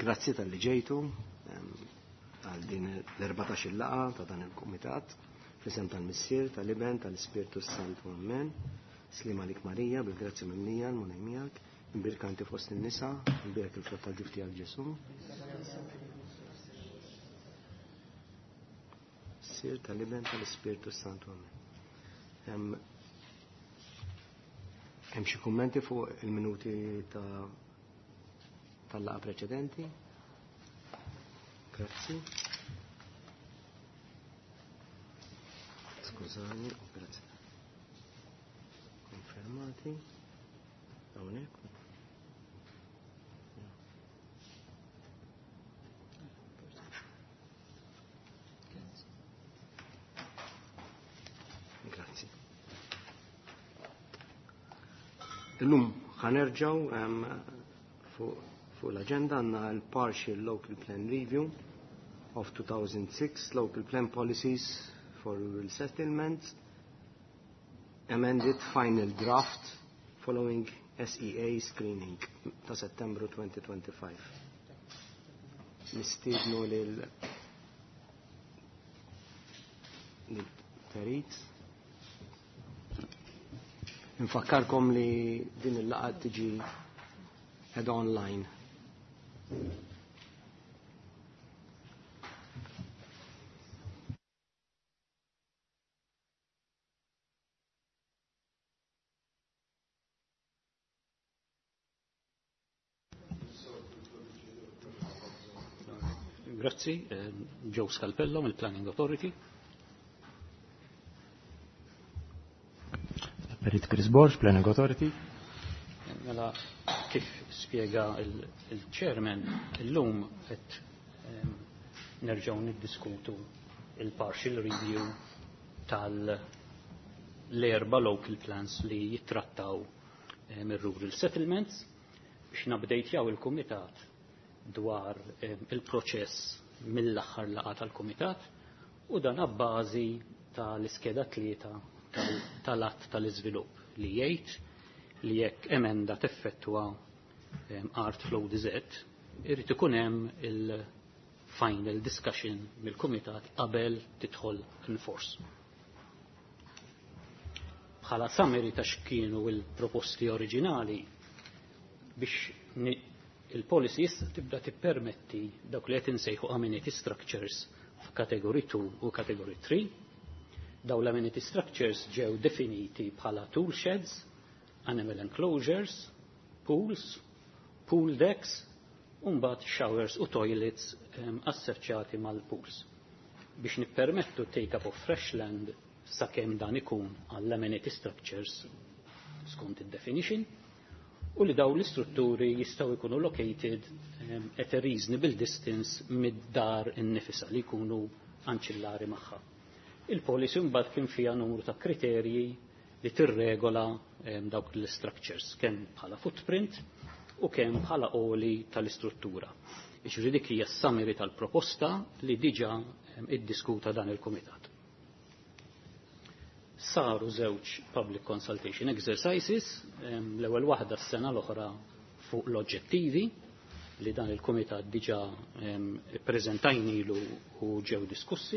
Grazzi tal-li ġejtu għal din l-14 laqa ta' dan il-Kumitat fl-isem tal-Missier, tal-Iben, tal-Ispirtu Santu Amen, Slima lik Marija, bil-grazzi mimnija, l-munajmijak, imbirkanti fost il-nisa, imbirk il-frott tal-ġufti għal-ġesu. Missier, tal-Iben, tal-Ispirtu Santu Amen. Hemm xi kummenti fuq il-minuti tal-laqa preċedenti? Grazzi. Skużani, grazzi. Konfermati. Hawnhekk. Grazzi. Illum ħanerġgħu fuq l-agenda għandna l-Partial Local Plan Review of 2006 Local Plan Policies for Rural Settlements, amended final draft following SEA screening ta' Settembru 2025. Nistiednu lil-Perit. Infakkarkom li din il-laqgħa tiġi head online. Grazzi, Joe Scalpello mill-Planning Authority. Perit Chris Borsch, Planning Authority. Mela kif spiega il-chairman illum qed nerġgħu niddiskutu il-partial review tal-erba local plans li jittrattaw mir-rural settlements biex nabdejtjaw il-kumitat dwar il-proċess mill-aħħar laqgħa tal-kumitat u dan abbażi tal-iskeda tlieta tal-att tal-iżvilupp li jgħid li jekk emenda teffettwa Art Flow DZ irid ikun hemm il-final discussion mill-kumitat qabel tidħol in-force. Bħala summary ta' x'kienu l-proposti oriġinali biex il-policy issa tibda tippermetti dawk li qed insejħu amenity structures f'kategori 2 u kategori 3. Daw l-amenity structures ġew definiti bħala tool sheds, animal enclosures, pools, pool decks, mbagħad showers u toilets assoċjati mal-pools. Biex nippermettu take-up of fresh land sakemm dan ikun għall-amenity structures skont id-definition u li daw l-istrutturi jistgħu jkunu located at a reasonable distance mid-dar innifisha li jkunu anċillari magħha. Il-policy mbagħad kien fiha numru ta' kriterji li tirregola dawk l-structures kemm bħala footprint u kemm bħala qoli tal-istruttura. Jiġri dik hija s-summary tal-proposta li diġà iddiskuta dan il-kumitat. Saru żewġ public consultation exercises, l-ewwel waħda s-sena l-oħra fuq l-oġġettivi li dan il-kumitat diġà ippreżentajnilu u ġew diskussi.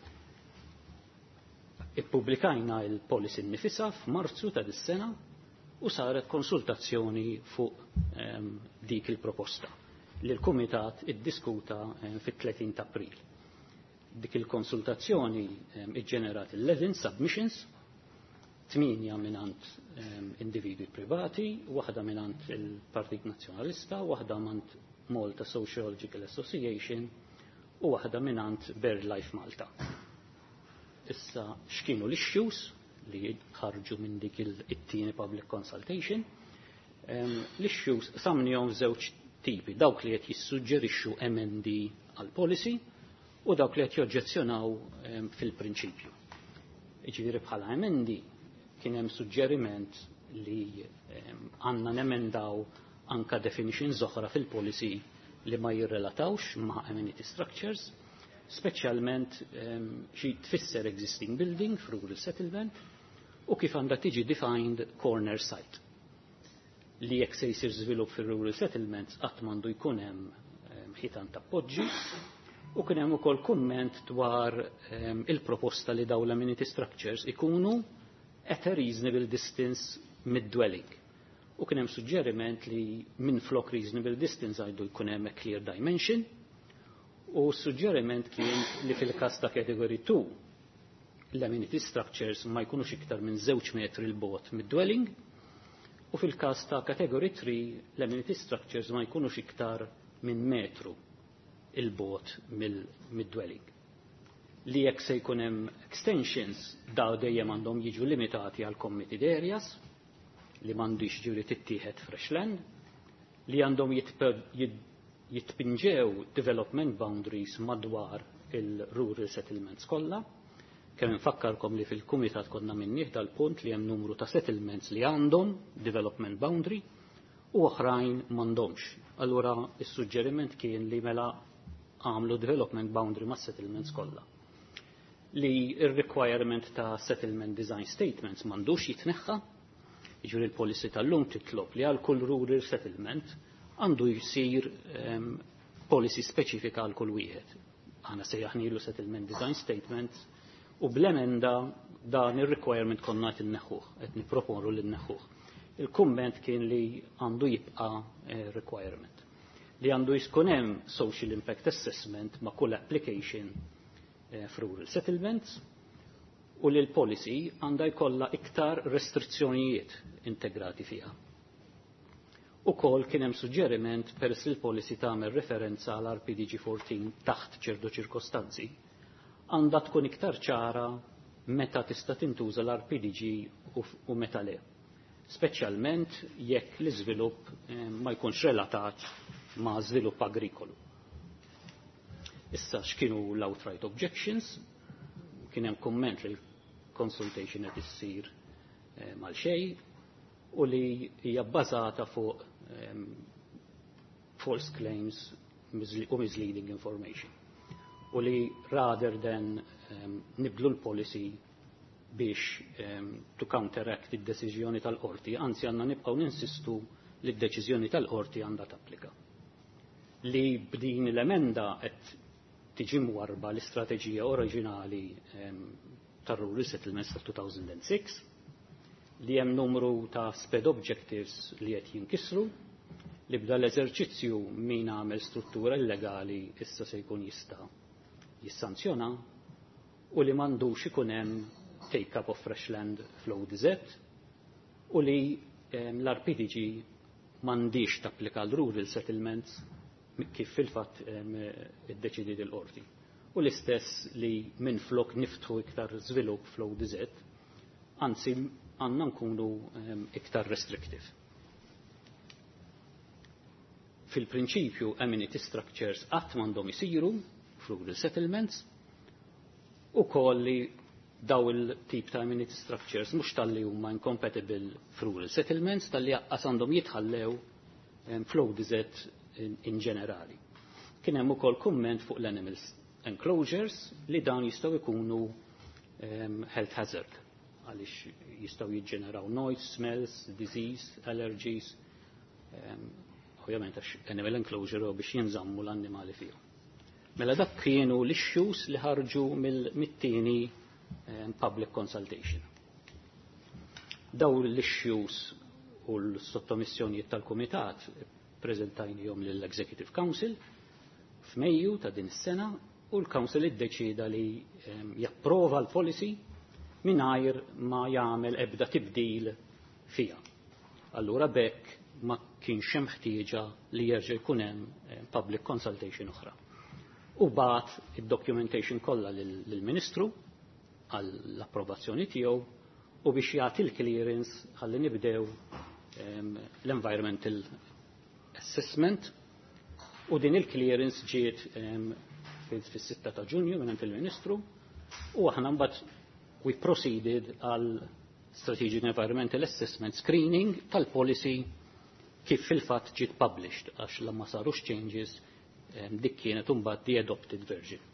Ippubblikajna il-policy nifisha f'Marzu ta' dis-sena u saret konsultazzjoni fuq dik il-proposta li l-kumitat iddiskuta fit-30 ta' April. Dik il-konsultazzjoni iġġenerat 11 submissions, 8 minant individwi privati, waħda minant il-Partit Nazzjonalista, waħda minant Malta Sociological Association u waħda minant BirdLife Malta. Issa x'kienu l-issues li ħarġu minn dik it-tieni public consultation. L-issues samnihom żewġ tipi, dawk li qed jissuġġerixxu emendi għal policy u dawk li qed joġġezzjonaw fil-prinċipju. Jiġifieri bħala emendi kien hemm suġġeriment li għandna nemendaw anka definitions oħra fil-policy li ma jirrelatawx ma' amenity structures, speċjalment xi tfisser existing building f'rural settlement u kif għandha tiġi defined corner site. Li jekk se jsir żvilupp fir-rural settlements qatt m'għandu jkun hemm ħitan ta' appoġġi u kien hemm ukoll kumment dwar il-proposta li dawn l-amenity structures ikunu at a reasonable distance mid-dwelling. U kien hemm suġġeriment li minflok reasonable distance għajdu jkun hemm a clear dimension u suġġeriment kien li fil-każ ta' category 2 l-amenity structures ma jkunux iktar minn 2 metri l-bogħod mid-dwelling u fil-każ ta' category 3 l-amenity structures ma jkunux iktar minn metru il-bogħod mid-dwelling. Li jekk se jkun hemm extensions daw dejjem għandhom jiġu limitati għal committed areas li m'għandux ġuri tittieħed fresh land, li għandhom jitpinġew development boundaries madwar il-rural settlements kollha. Kemm infakkarkom li fil-kumitat konna minnih dal-punt li hemm numru ta' settlements li għandhom development boundary u oħrajn m'għandhomx. Allura is-suġġeriment kien li mela għamlu development boundary ma' settlements kollha. Li il-requirement ta' settlement design statements m'għandux jitneħħa, jiġri l-policy tal-lum titlob li għal kull rural settlement għandu jsir policy speċifika għal kull wieħed. Aħna sejjaħnilu settlement design statements u bl-emenda dan il-requirement konna qed inneħħuh, qed nipproponu li nneħħuh. Il-kumment kien li għandu jibqa' requirement. Li għandu jkun hemm social impact assessment ma' kull application f'rural settlements u li l-policy għandha jkollha iktar restrizzjonijiet integrati fiha. Ukoll kien hemm suġġeriment peress li l-policy tagħmel referenza għal RPDG 14 taħt ċertu ċirkostanzi għandha tkun iktar ċara meta tista' tintuża l-RPDG u meta le. Speċjalment jekk l-iżvilupp ma jkunx relatat ma' żvilupp agrikolu. Issa x'kienu l-outright objections, kien hemm kumment li l-consultation qed issir mal xejn u li hija bbażata fuq false claims u misleading information. U li rather than nibdlu l-policy biex to counteract id-deċiżjoni tal-qorti, anzi għandna nibqgħu ninsistu li d-deċiżjoni tal-qorti għandha tapplika. Li b'din l-emenda qed tiġi mwarba l-istrateġija oriġinali tar-Rural Settlements tal-2006 li hemm numru ta' sped objectives li qed jinkisru li bda l-eżerċizzju min għamel struttura illegali issa se jkun jista' jissanzjona u li m'għandux ikun hemm take-up of fresh land flow DZ u li l-RPDG m'għandix tapplika l-rural settlements kif fil-fatt iddeċidiet il-qorti. U l-istess li minflok niftħu iktar żvilupp flow DZ, anzi għandna nkunu iktar restrictive. Fil-prinċipju amenity structures qatt m'għandhom isiru f'rural settlements u koll li daw il-tip ta' amenity structures mhux tal-li huma incompatible f'rural settlements tal-li jaqqas għandhom jitħallew flow DZ in ġenerali. Kien hemm ukoll kumment fuq l-animals enclosures li dan jistgħu jkunu health hazard għaliex jistgħu jiġġeneraw noise, smells, disease, allergies. Ovvjament għax animal enclosure biex jinżammu l-annimali fihom. Mela dak kienu l-issues li ħarġu mit-tieni public consultation. Daw l-issues u l-sottomissjonijiet tal-Kumitat preżentajnihom lill-Executive Council f'Mejju ta' din is-sena u l-Council iddeċida li japprova l-policy mingħajr ma jagħmel ebda tibdil fiha. Allura bekk ma kienx hemm ħtieġa li jerġa' jkun hemm public consultation oħra. U bagħat id-documentation kollha lill-Ministru għall-approvazzjoni tiegħu u biex jagħti l-clearance ħalli nibdew l-environmental assessment u din il-clearance ġiet fis-6 ta' Ġunju minn il-Ministru u aħna mbagħad we proceeded għal Strategic Environmental Assessment Screening tal-policy kif fil-fatt ġiet published għax lamma sarux changes dik kienet imbagħad the adopted version.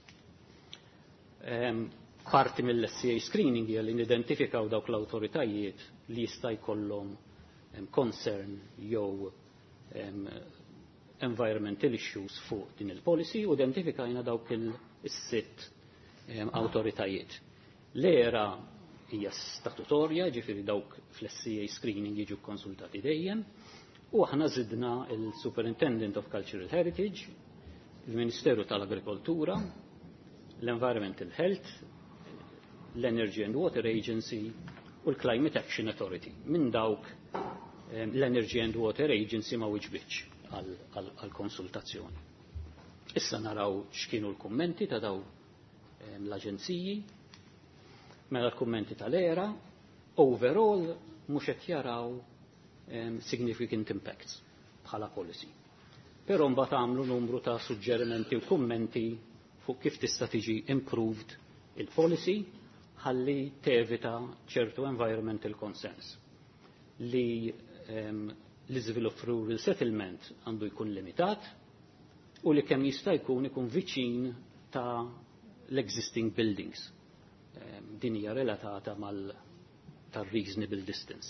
Parti mill-SCA screening hija li nidentifikaw dawk l-awtoritajiet li jista' jkollhom concern jew environmental issues fuq din il-policy u identifikajna dawk il-sitt awtoritajiet. L-era hija statutorja, ġifieri dawk fl-SCA screening jiġu konsultati dejjem, u aħna żidna il-Superintendent of Cultural Heritage, il-Ministeru tal-Agrikoltura, l-Environmental Health, l-Energy and Water Agency u l-Climate Action Authority. Minn dawk l-Energy and Water Agency ma wiġbitx għal-konsultazzjoni. Issa naraw x'kienu l-kummenti ta' daw l-aġenziji, mela l-kummenti tal-era, overall mhux qed jaraw significant impacts bħala policy. Però mbagħad għamlu numru ta' suġġerimenti u kummenti fuq kif tista' tiġi improved il-policy ħalli tevita ċertu environmental concerns li l-iżvilupp rural settlement għandu jkun limitat u li kemm jista' jkun viċin ta' l-existing buildings. Din hija relatata tar-reasonable distance.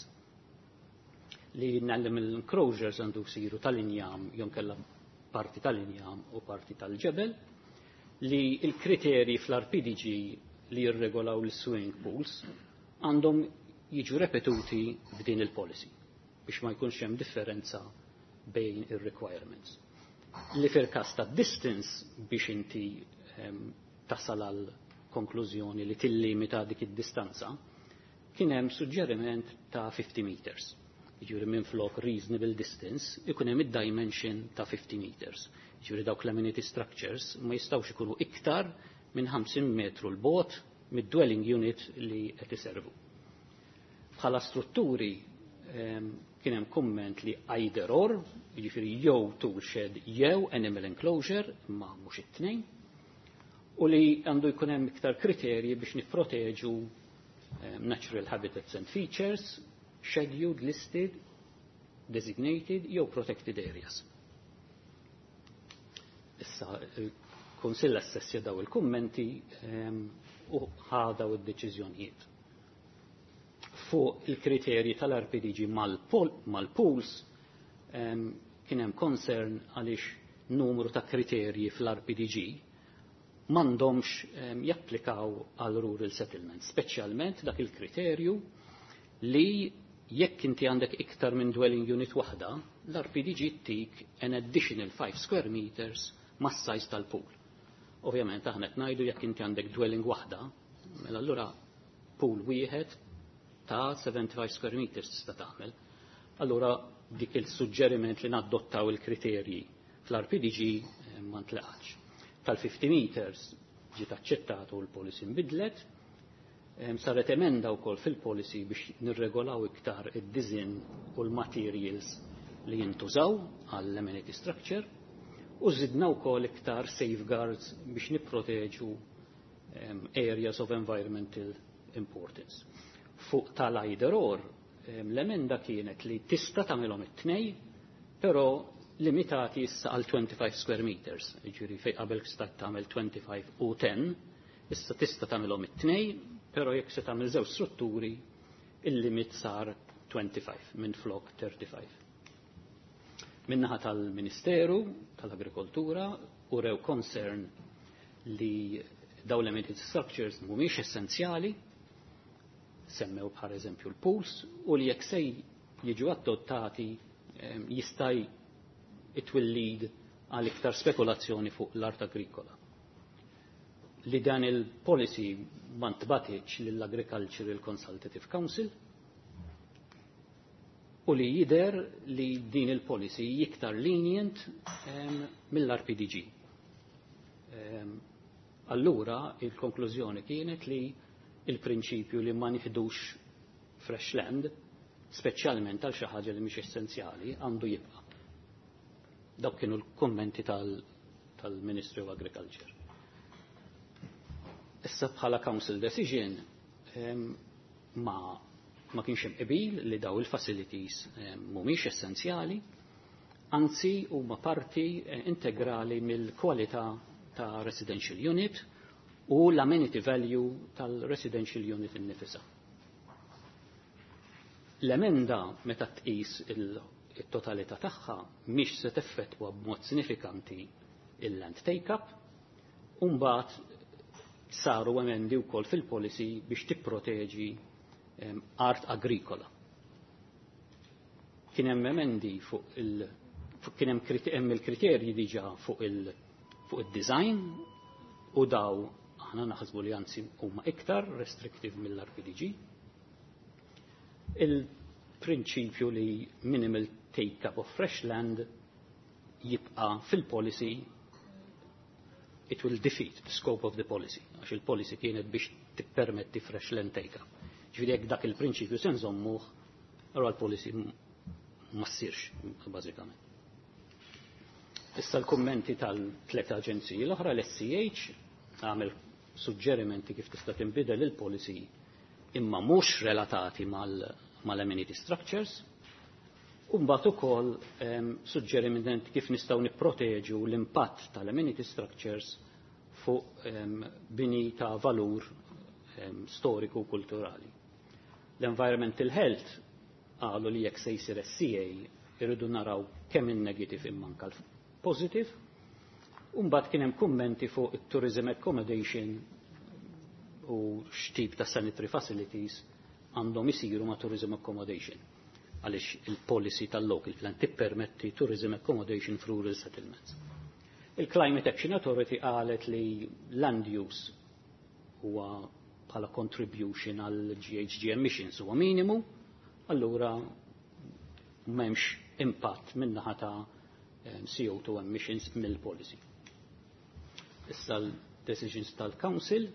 Li nagħlem il-enclosures għandu jsiru tal-injam jew kellha parti tal-injam u parti tal-ġebel, li l-kriterji fl-RPDG li jirregolaw l-swimming pools għandhom jiġu repetuti b'din il-policy biex ma jkunx hemm differenza bejn ir-requirements. Li fil-każ ta' distance biex inti tasal għal konklużjoni li tillimita dik id-distanza, kien hemm suġġeriment ta' 50 meters. Jiġifieri minflok reasonable distance ikun hemm id-dimension ta' 50 meters. Jiġifieri dawk l-amenity structures ma jistgħux ikunu iktar minn 50 metru l-bogħod mid-dwelling unit li qed iservu. Bħala strutturi kien hemm kumment li either or, jiġifieri jew tool shed jew animal enclosure ma mhux it-tnejn, u li għandu jkun hemm iktar kriterji biex nipproteġu natural habitats and features, scheduled, listed, designated jew protected areas. Issa il-Kunsill assessja daw il-kummenti u ħadaw id-deċiżjonijiet. Fuq il-kriterji tal-RPDG mal-pools kien hemm concern għaliex numru ta' kriterji fl-RPDG m'għandhomx japplikaw għal rural settlement, speċjalment dak il-kriterju li jekk inti għandek iktar minn dwelling unit waħda, l-RPDG tik an additional 5 square meters mas-size tal-pool. Ovvjament aħna qed ngħidu jekk inti għandek dwelling waħda, mela allura pool wieħed ta' 75 square meters tista' tagħmel. Allura dik il-suġġeriment li nadottaw il-kriterji fl-RPDG ma ntlaqax. Tal-50 meters ġiet aċċettat u l-policy nbidlet, saret emenda wkoll fil-policy biex nirregolaw iktar id-design u l-materials li jintużaw għall-amenity structure u żidna wkoll iktar safeguards biex nipproteġu areas of environmental importance. Fuq tal-either or, l-emenda kienet li tista' tagħmilhom it-tnej, però limitati issa għal 25 square meters. Jiġifieri fejn qabel stat tagħmel 25 u 10, issa tista' tagħmilhom it-tnej, però jekk se tagħmel żewġ strutturi, il-limit sar 25 minn flok 35. Min-naħa tal-Ministeru tal-Agrikoltura u rew concern li dawn l-amenity structures mhumiex essenzjali, semmew bħal eżempju l-pools, u li jekk se jiġu adottati jista' it will lead għal iktar spekulazzjoni fuq l-art agrikola. Li dan il-policy ma ntbatiċ lill-Agricultural Consultative Council u li jider li din il-policy iktar lenient mill-RPDG. Allura il-konklużjoni kienet li il-prinċipju li ma nifidux fresh land, speċjalment għal xi ħaġa li mhix essenzjali, għandu jibqa'. Dawk kienu l-kummenti tal-Ministry of Agriculture. Issa bħala Council Decision ma kienx hemm qbil li daw il-facilities mhumiex essenzjali, anzi huma parti integrali mill-kwalità ta' residential unit u l-amenity value tal-residential unit innifisha. L-emenda meta tqis it-totalità tagħha mhix se teffettwa b'mod sinifikanti il-land take-up, u mbagħad saru emendi wkoll fil-policy biex tipproteġi art agrikola. Kien hemm emendi kien hemm il-kriterji diġà fuq id-design u daw aħna naħsbu li anzi huma iktar restrictive mill-RPDG. Il-prinċipju li minimal take-up of fresh land jibqa' fil-policy, it will defeat the scope of the policy, għax il-policy kienet biex tippermetti fresh land take-up. Ġifieri jekk dak il-prinċipju se nżommuh, allura l-policy ma ssirx bażikament. Issa l-kummenti tal-tliet aġenziji l-oħra, l-SCH għamel suġġerimenti kif tista' tinbidel il-policy imma mhux relatati mal-amenity structures, u mbagħad ukoll suġġerimenti kif nistgħu nipproteġu l-impatt tal-amenity structures fuq bini ta' valur storiku u kulturali. L-environmental health qalu li jekk se jsir SCA irridu naraw kemm in-negative imma anke l-positive, u mbagħad kien hemm kummenti fuq it-tourism accommodation u x'tip ta' sanitary facilities għandhom isiru ma' tourism accommodation, għaliex il-policy tal-local plan tippermetti tourism accommodation for rural settlements. Il-Climate Action Authority qalet li land use huwa bħala contribution għal GHG emissions huwa minimu, allura m'hemmx impatt min-naħa ta' CO2 emissions mill-policy. Issa l-decisions tal-Council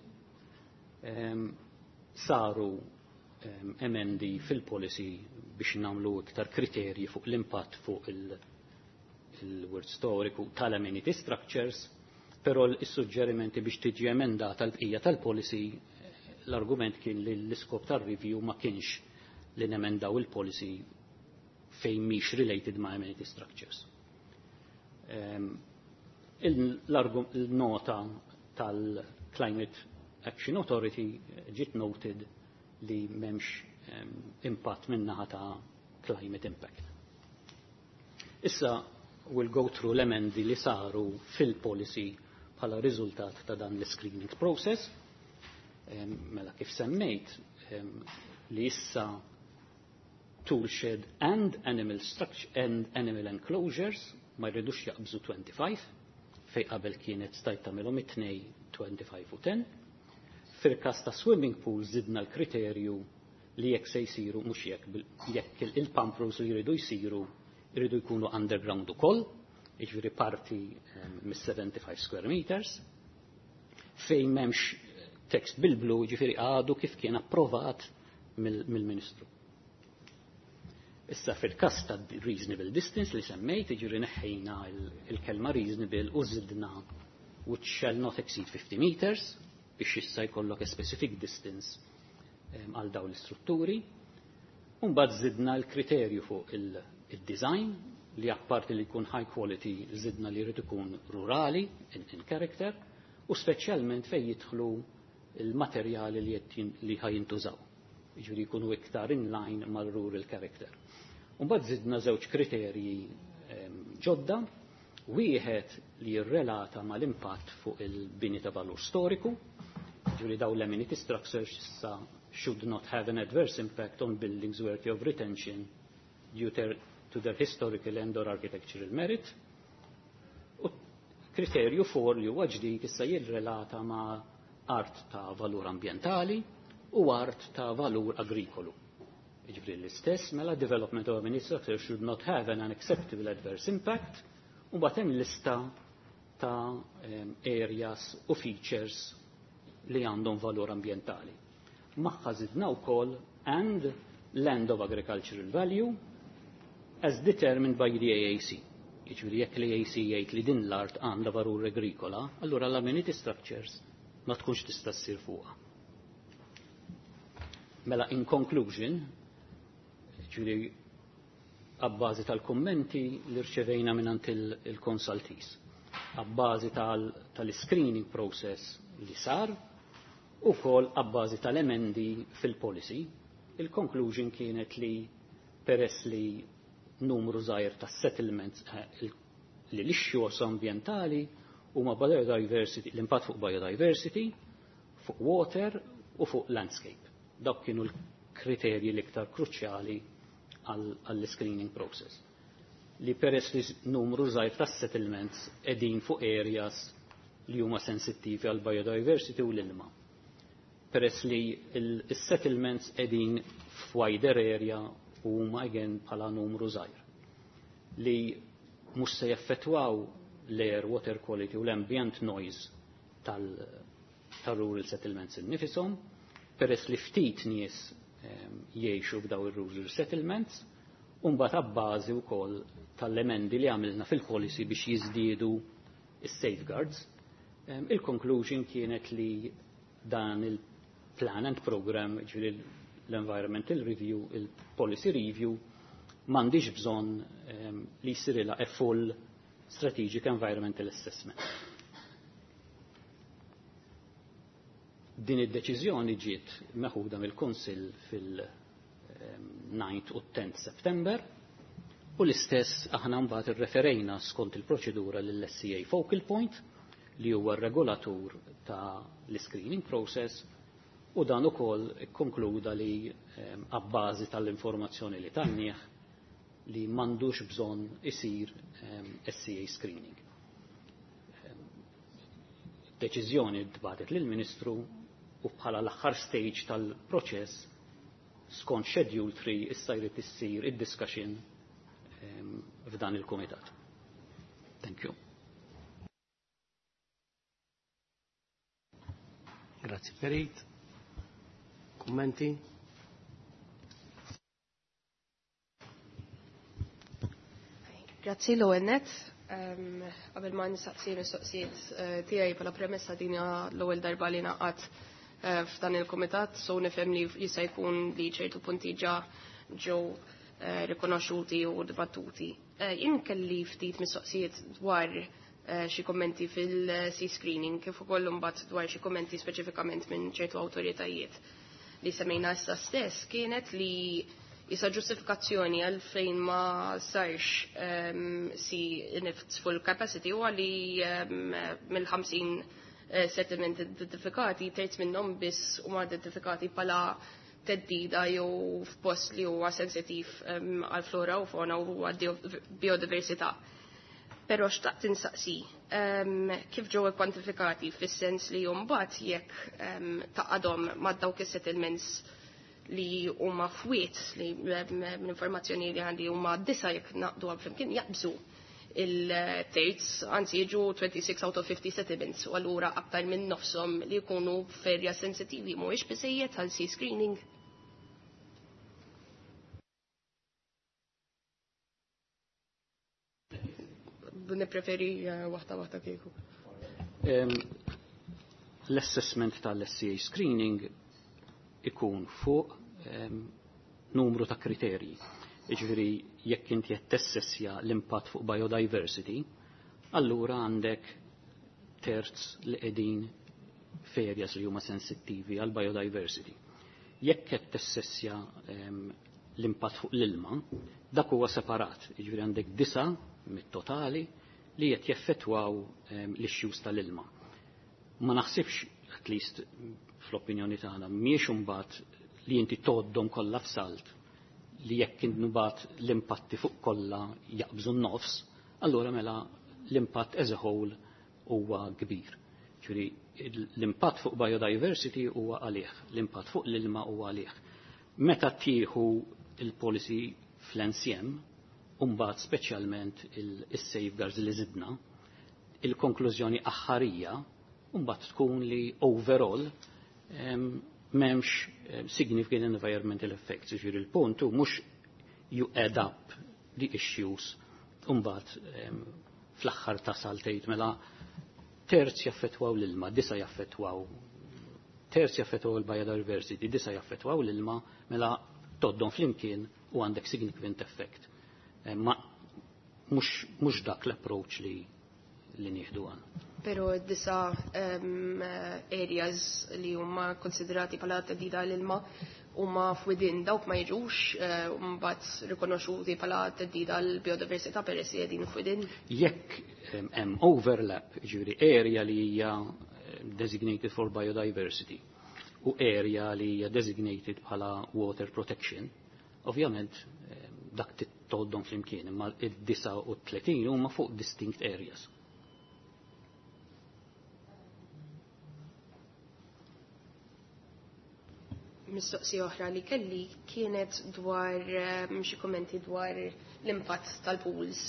saru emendi fil-policy biex nagħmlu iktar kriterji fuq l-impatt fuq il-wirt storiku tal-amenity structures, però l-suġġerimenti biex tiġi emendata l-bqija tal-policy, l-argument kien li l-iskop tar-review ma kienx li nemendaw il-policy fejn mhix related ma' amenity structures. Il-nota tal-Climate Action Authority ġiet noted li m'hemmx impatt min-naħa ta' climate impact. Issa we'll go through l-emendi li saru fil-policy bħala riżultat ta' dan l-screening process. Mela kif semmejt li issa toolshed and animal structure and animal enclosures ma jridux jaqbżu 25 fej qabel kienet stajt tagħmilhom 2, 25 u 10. Fil-każ ta' swimming pool żidna l-kriterju li jekk se jsiru mhux jekk il-pump rooms li jridu jsiru jridu jkunu underground ukoll, jiġifieri parti mis-75 square meters, fejn m'hemmx tekst bil-blu jiġifieri għadu kif kien approvat mill-Ministru. Issa fil-każ ta' reasonable distance li semmejt, jiġifieri neħħejna il-kelma reasonable u żidna which shall not exceed 50 meters biex issa jkollok a specific distance għal dawn l-istrutturi. U mbagħad żidna l-kriterju fuq il-design li apparti li jkun high quality żidna li jrid ikun rurali in character u speċjalment fejn jidħlu il-materjali li ħajintużaw. Jiġifieri jkunu iktar in line mal-rural character. U mbagħad żidna żewġ kriterji ġodda, wieħed li jirrelata mal-impatt fuq il-bini ta' valur storiku, jiġifieri dawn l-amenity structures issa should not have an adverse impact on buildings worthy of retention due to their historical and or architectural merit. U kriterju 4 li huwa ġdid issa jirrelata ma' art ta' valur ambjentali u art ta' valur agrikolu. Jiġifieri l-istess mela development of amenity structure should not have an unacceptable adverse impact u mbagħad hemm lista ta' areas u features li għandhom valur ambjentali. Magħha żidna wkoll and land of agricultural value as determined by the AAC. Jiġifieri jekk l-AAC jgħid li din l-art għandha valur agrikola, allura l-amenity structures ma tkunx tista' ssir fuqha. Mela in conclusion, jiġifieri abbażi tal-kummenti li rċevejna mingħand il-consultees, abbażi tal-screening process li sar, ukoll abbażi tal-emendi fil-policy, il-conclusion kienet li peress li numru żgħir ta' settlements li l-issues ambjentali huma biodiversity, l-impatt fuq biodiversity, fuq water u fuq landscape. Dawk kienu l-kriterji l-iktar kruċjali għall-screening process. Li peress li numru żgħir ta' settlements qegħdin fuq areas li huma sensittivi għal biodiversity u l-ilma. Peress li il-settlements qegħdin f'wider area huma again bħala numru żgħir li mhux se jaffettwaw l-air, water quality u l-ambient noise tal-rural settlements innifisom, peress li ftit nies jgħixu b'daw ir-rural settlements u mbagħad abbażi wkoll tal-emendi li għamilna fil-policy biex jiżdiedu is-safeguards. Il-conclusion kienet li dan il-plan and program, ġifieri l-environmental review, il-policy review, m'għandix bżonn li jsirilha a full strategic environmental assessment. Din id-deċiżjoni ġiet meħuda mill-Kunsill fil-9 u 10 September u l-istess aħna mbagħad irreferejna skont il-proċedura lill-SCA Focal Point li huwa r-regolatur ta' l-screening process u dan ukoll ikkonkluda li abbażi tal-informazzjoni li tannieh li m'għandux bżonn isir SCA screening. Deċiżjoni tbagħtet lill-Ministru u bħala l-aħħar stage tal-proċess skont Schedule 3 issa jrid issir id-discussion f'dan il-Kumitat. Thank you. Grazie Perit. Kummenti? Grazzi l-ewwel qabel ma nistaqsi mistoqsijiet tiegħi bħala premessa din l-ewwel darba li naqgħad f'dan il-kumitat, so nifhem li jista' jkun li ċertu punti ġew rikonoxxuti u dibattuti. Jien kelli ftit mistoqsijiet dwar xi kommenti fil-sea screening kif ukoll imbagħad dwar xi kommenti speċifikament minn ċertu awtoritajiet li semmejna issa stess kienet li jisa ġustifikazzjoni għalfejn ma sarx full capacity u għalli mill-50 settlement identifikati terz minnhom biss huma identifikati bħala teddida jew f'post li huwa sensitiv għal flora u fauna u biodiversità. Però xtaqt insaqsi kif ġew ikkwantifikati fis-sens li mbagħad jekk taqadhom ma' dawk is-settlements li huma fwiet li l-informazzjoni li għandi huma disa jekk naqdu flimkien jaqbżu il-terz, anzi jiġu 26 out of 50 settlements u allura aktar minn nofshom li jkunu ferja sensitivi mhuwiex biżejjed għal sea screening. Nippreferi waħda kieku. L-assessment tal-SCA screening ikun fuq numru ta' kriterji. Jiġifieri jekk inti qed tessessja l-impatt fuq biodiversity, allura għandek terz li qegħdin f'areas li huma sensittivi għal biodiversity. Jekk qed tessessja l-impatt fuq l-ilma, dak huwa separat. Jiġifieri għandek 9 mit-totali li qed jeffettwaw l-issues tal-ilma. Ma naħsibx, at least fl-opinjoni tagħna, mhijiex imbagħad li inti toddhom kollha f'salt li jekk imbagħad l-impatti fuq kollha jaqbżu n-nofs, allura mela l-impatt as a whole huwa kbir. Ġifieri l-impatt fuq biodiversity huwa għalih, l-impatt fuq l-ilma huwa għalih. Meta tieħu il-policy fl-NCM, mbagħad speċjalment is-safeguards li żidna, il-konklużjoni aħħarija mbagħad tkun li overall m'hemmx significant environmental effects. Jiġifieri il-punt hu mhux you add up the issues mbagħad fl-aħħar tasal tgħid mela terz jaffettwaw l-ilma, 9 jaffettwaw terz jaffettwaw il-biodiversity, 9 jaffettwaw l-ilma, mela toddhom flimkien u għandek significant effect. Ma mhux dak l-approach li nieħdu għan. Pero disa areas li huma konsiderati bħala teddida l-ilma huma f'within dawk ma jiġux mbagħad rikonoxxuti bħala teddida l-biodiversità peress li qegħdin f'within. Jekk hemm overlap, ġifieri area li hija designated for biodiversity u area li hija designated bħala water protection, ovvjament dak tittoddhom flimkien, imma id-39 huma fuq distinct areas. Mistoqsija oħra li kelli kienet dwar xi kummenti dwar l-impatt tal-pools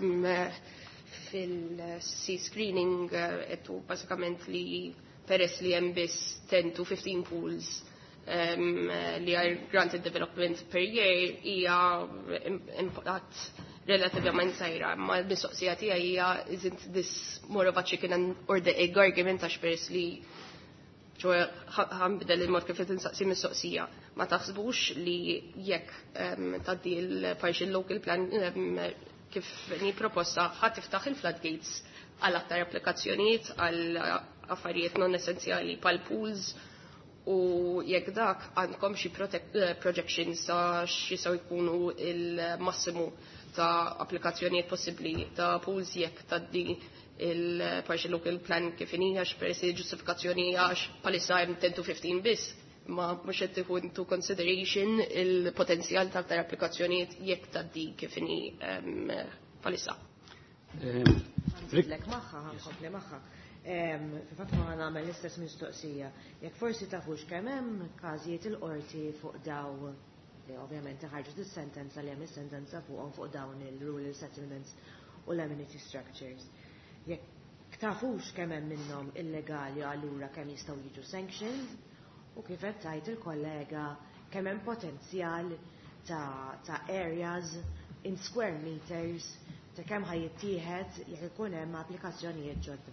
fil-sea screening qed bażikament li peress li hemm biss 10 to 15 pools li are granted development per year hija impatt relativament sajra, ma l-mistoqsija tiegħi hija isn't this more of a chicken and or the egg argument għax peress li ħanbidel il-mod kif tinsaqsi mistoqsija. Ma taħsbux li jekk tgħaddi l-partial local plan kif ni proposta ħadd tiftaħ il-floodgates għal aktar applikazzjonijiet għal affarijiet non essenzjali pal pools u jekk dak għandkom xi projections ta' x'jistgħu jkunu il-massimu ta' applikazzjonijiet possibbli ta' pools jekk tgħaddi il-partial local plan kif inhijax peress ġustifikazzjoni għax palissa hemm 10 to 15 biss, ma mhux qed tieħu into consideration il-potenzjal ta' aktar applikazzjonijiet jekk tgħaddi kif inhi palissa. Ħanżidlek magħha, ħankompli magħha. Fil-fatt ma nagħmel l-istess mistoqsija. Jekk forsi tafux kemm hemm każijiet il-qorti fuq daw li ovvjament ħarġet is-sentenza li hemm is-sentenza fuqhom fuq dawn il-rural settlements u l-amenity structures. Jekk tafux kemm hemm minnhom illegali allura kemm jistgħu jiġu sanctioned u kif qed tgħid il-kollega kemm hemm potenzjal ta' areas in square meters ta' kemm ħajjittieħed jekk ikun hemm applikazzjonijiet ġodda.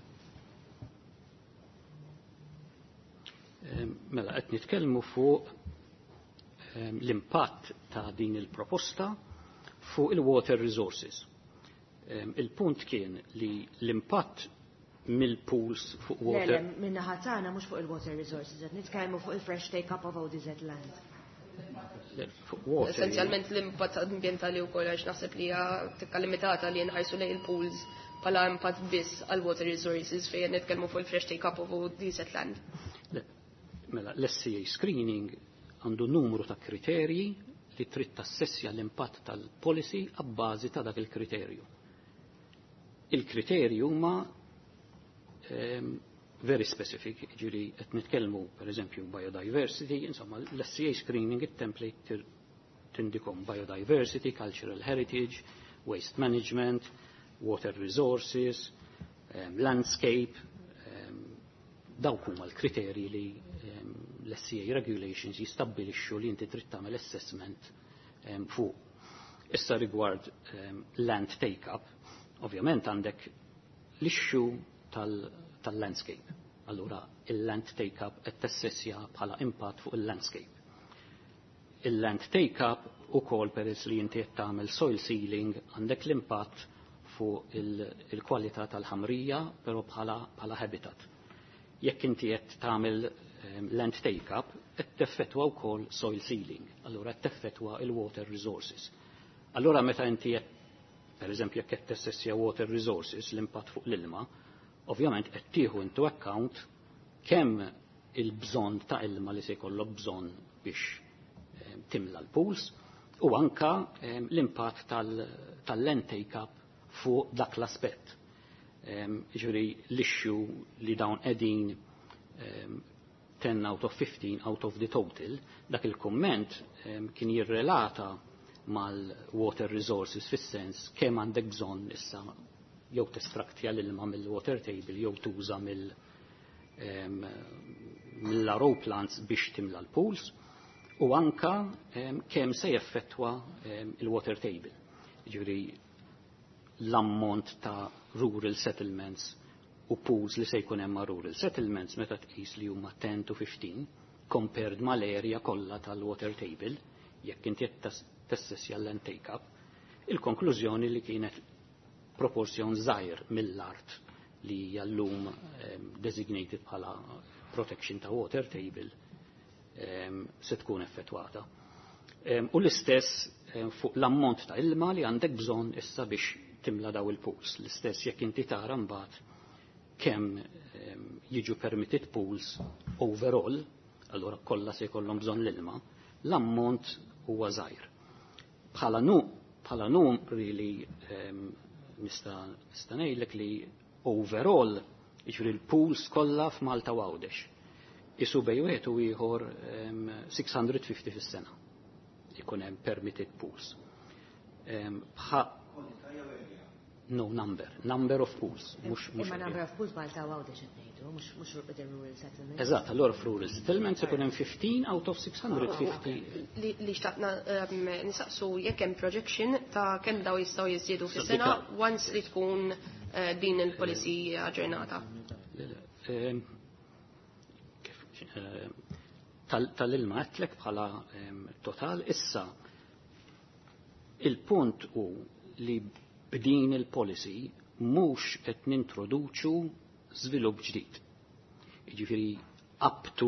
Mela qed nitkellmu fuq l-impatt ta' din il-proposta fuq il-water resources. Il-punt kien li l-impatt mill-pools fuq water. Le, minna ħatana mhux fuq il-water resources, qed nitkellmu fuq il-fresh take-up of ODZ land. Essenzjalment l-impatt ambjentali wkoll għax naħseb li hija tikka limitata li nħarsu lejn il-pools bħala impatt biss għal water resources fejn nitkellmu fuq il-fresh take-up of ODZ land. Mela l-SCA screening għandu numru ta' kriterji li trid tassessja l-impatt tal-policy għabbażi ta' dak il-kriterju. Il-kriterji huma very specific, ġiri qed nitkellmu pereżempju biodiversity, insomma l-SCA screening it-template tindikom biodiversity, cultural heritage, waste management, water resources, landscape, dawk huma l-kriterji li l-SCA regulations jistabbilixxu li inti trid tagħmel assessment fuq. Issa rigward land take-up, ovvjament għandek l-issue tal-landscape. Allura il-land take-up qed tassessja bħala impatt fuq il-landscape. Il-land take-up ukoll peress li inti qed tagħmel soil sealing għandek l-impatt fuq il-kwalità tal-ħamrija però bħala habitat. Jekk inti qed tagħmel land take-up, qed teffettwa wkoll soil sealing, allura qed teffettwa il-water resources. Allura meta inti qed pereżempju jekk qed tessessja water resources l-impatt fuq l-ilma, ovvjament qed tieħu into account kemm il-bżonn ta' ilma li se jkollok bżonn biex timla l-pools u anka l-impatt tal-land take-up fuq dak l-aspett. Ġifieri l-issue li dawn qegħdin 10 out of 15 out of the total, dak il-komment kien jirrelata mal-water resources fis-sens kemm għandek bżonn issa jew testraktja l-ilma mill-water table jew tuża mill-arrow plants biex timla l-pools u anka kemm se jeffettwa il-water table. Ġifieri l-ammont ta' rural settlements u pools li se jkun hemm rural settlements meta tqis li huma 10 to 15 compared mal-area kollha tal-water table jekk inti qed tessessja l-land take-up, il-konklużjoni li kienet proporzjon żgħir mill-art li jallum designated bħala protection ta' water table se tkun effettwata. U l-istess fuq l-ammont ta' ilma li għandek bżonn issa biex timla daw il-pools. L-istess jekk inti tara mbagħad kemm jiġu permitted pools overall, allura kollha se jkollhom bżonn l-ilma, l-ammont huwa żgħir. Bħala numri li nista' ngħidlek li overall jiġri l-pools kollha f'Malta u Għawdex isu bej wieħed u ieħor 650 fis-sena ikun hemm permitted pools. No number of pools. Imma number of pools Malta u Għawdex qed ngħidu, mhux rural settlement. Eżatt, allura f'rural settlements ikun hemm 15 out of 650. Li xtaqna nisaqsu jekk hemm projection ta' kemm daw jistgħu jiżdiedu fis-sena once li tkun din il-policy aġġornata. Tal-ilma għetlek bħala total issa il-punt u li b'din il-policy mhux qed nintroduċu żvilupp ġdid. Jiġifieri up to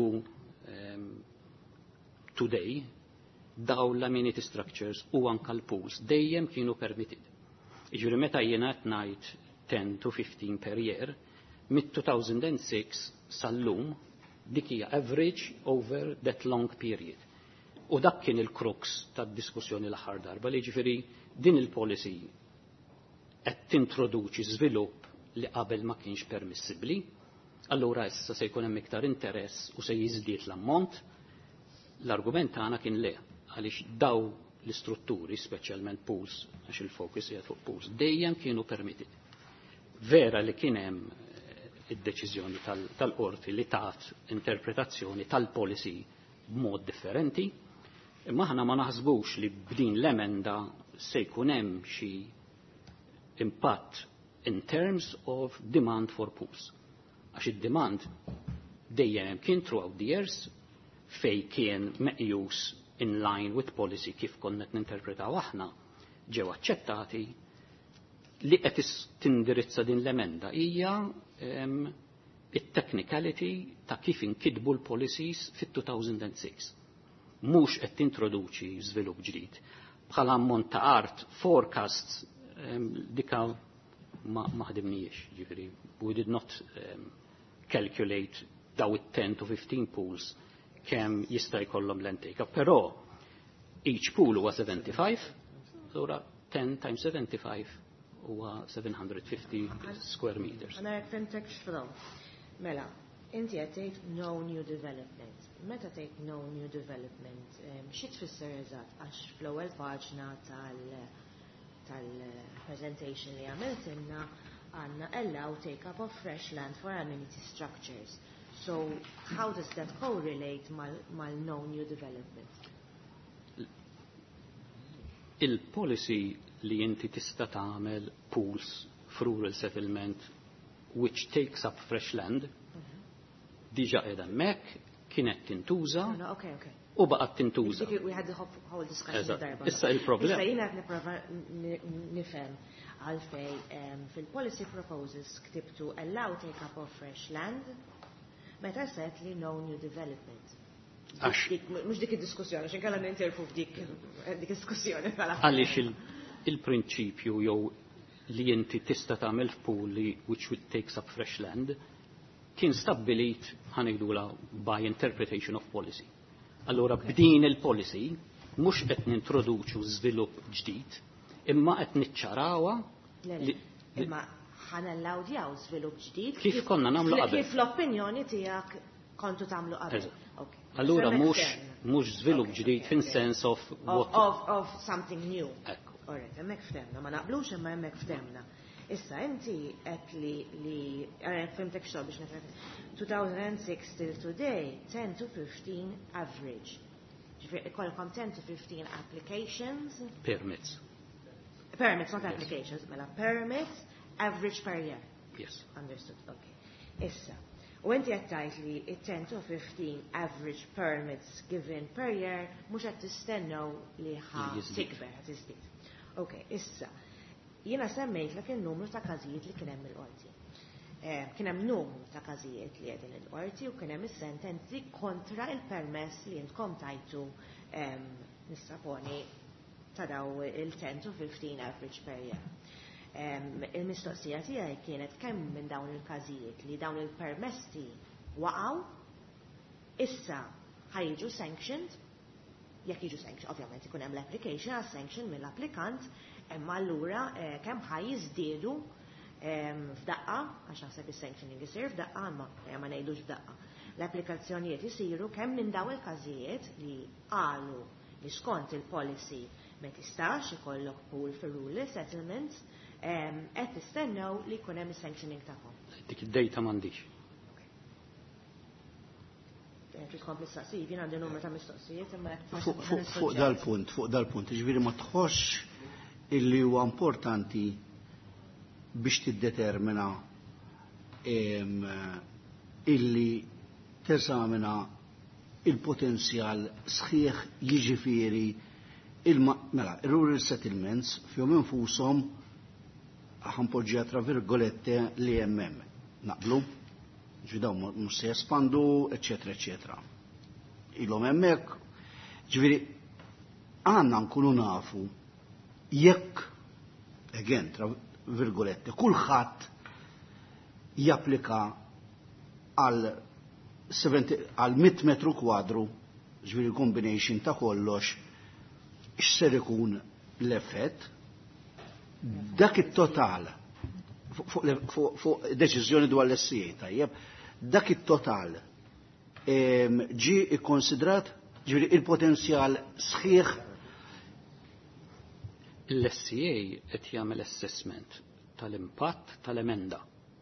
today daw l-amenity structures u anke l-pools dejjem kienu permitted. Jiġifieri meta jiena qed ngħid 10 to 15 per year, mid-2006 sal-lum dik hija average over that long period. U dak kien il-crux tad-diskussjoni l-aħħar darba li jiġifieri din il-policy qed tintroduċi żvilupp li qabel ma kienx permissibbli, allura issa se jkun hemm iktar interess u se jiżdied l-ammont. L-argument tagħna kien le, għaliex daw l-istrutturi, speċjalment pools, għax il-fokus hija fuq pools, dejjem kienu permitted. Vera li kien hemm id-deċiżjoni tal-qorti li tat interpretazzjoni tal-policy b'mod differenti, imma aħna ma naħsbux li b'din l-emenda se jkun hemm xi impatt in terms of demand for pools. Għax id-demand dejjem kien throughout the years fej kien meqjus in line with policy kif konna ninterpretaw aħna ġew aċċettati li qed tindirizza din l-emenda hija it-technicality ta' kif inkitbu l-policies fit-2006. Mhux qed tintroduċi żvilupp ġdid. Bħala ammont ta' art forecasts dika ma ħdimniex, ġifieri. We did not calculate daw it-10 to 15 pools kemm jista' jkollhom l-intake. Però each pool huwa 75, allura 10 times 75 huwa 750 square meters. Għana jek fimtek xfraw. Mela, inti qed tgħid no new development. Meta tgħid no new development, xi tfisser eżatt għax fl-ewwel paġna tal-presentation li għamiltilna għandna allow take up of fresh land for amenity structures. So how does that correlate mal no new development? Il-policy li inti tista' tagħmel pools f'rural settlement which takes up fresh land diġà qiegħda hemmhekk kienet tintuża u baqgħet tintuża. We had the whole discussion darba. Issa il-problema. Issa jiena qed nipprova nifhem għalfej fil-policy proposals ktibtu allow take up of fresh land meta set li no new development. Mux dik il-diskussjoni, xin kalla ninterfu f'dik il-diskussjoni. Għalix il-prinċipju jew li inti tista tagħmel f'pool which takes up fresh land kien stabbilit ħanidula by interpretation of policy. Allora b'din il-policy mhux qed nintroduċu żvilupp ġdid, imma qed niċċarawha imma ħanallawdjaw żvilupp ġdid. Kif konna nagħmlu qabel? Kif l-opinjoni tiegħek kontu tagħmlu qabel. Allura mhux żvilupp ġdid fin-sens of something new. Alright, hemmhekk ftemna, ma naqblux imma hemmhekk ftemna. Issa inti qed li fimtek xogħol biex nifhem 2006 till today 10 to 15 average. Ġifieri ikollkom 10 to 15 applications. Permits, not applications, mela permits average per year. Yes. Understood, okay. Issa, u inti qed tgħid li 10 to 15 average permits given per year mhux qed tistennew li tikber ħad tiżdied. Okay, issa, jiena semmejtlek il-numru ta' każijiet li kien hemm il-qorti. kien hemm numru ta' każijiet li qegħdin il-qorti u kien hemm is-sentenzi kontra il-permess li intkom tajtu nistraponi ta' daw il-10 to 15 average per year. Il-mistoqsija tiegħi kienet kemm minn dawn il-każijiet li dawn il-permessi waqgħu issa ħajġu sanctioned, jekk jiġu sanctioned, ovvjament ikun hemm l-application għas sanction mill-applikant, imma allura kemm ħajjiżdiedu f'daqqa, għax naħseb is-sanctioning isir f'daqqa, ma ngħidux f'daqqa. L-applikazzjonijiet isiru kemm minn dawn il-każijiet li qalu li skont il-policy ma tistax ikollok pool for rule settlements, qed tistennew li jkun hemm is-sanctioning tagħhom. Dik id-dejta m'għandix. Tkompli staqsijiet, jien għandi numru ta' mistoqsijiet imma fuq dal-punt, ġifieri ma tħoss illi huwa importanti biex tiddetermina illi teżamina il-potenzjal sħiħ jiġifieri mela, rural settlements fihom infushom ħanpoġġiha tra virgolette li hemm. Naqblu? Ġidaw mhux se jespandu, eċetera, eċetera. Ilhom hemmhekk, ġifieri għandna nkunu nafu jekk again tra virgolette kulħadd japplika għal 100 metru kwadru, ġifieri combination ta' kollox, x'ser ikun l-effett dak it-total fuq deċiżjoni dwar l-SCA tajjeb, dak it-total ġi ikkonsidrat ġifieri il-potenzjal sħiħ. L-SCA qed jagħmel assessment tal-impatt tal-emenda.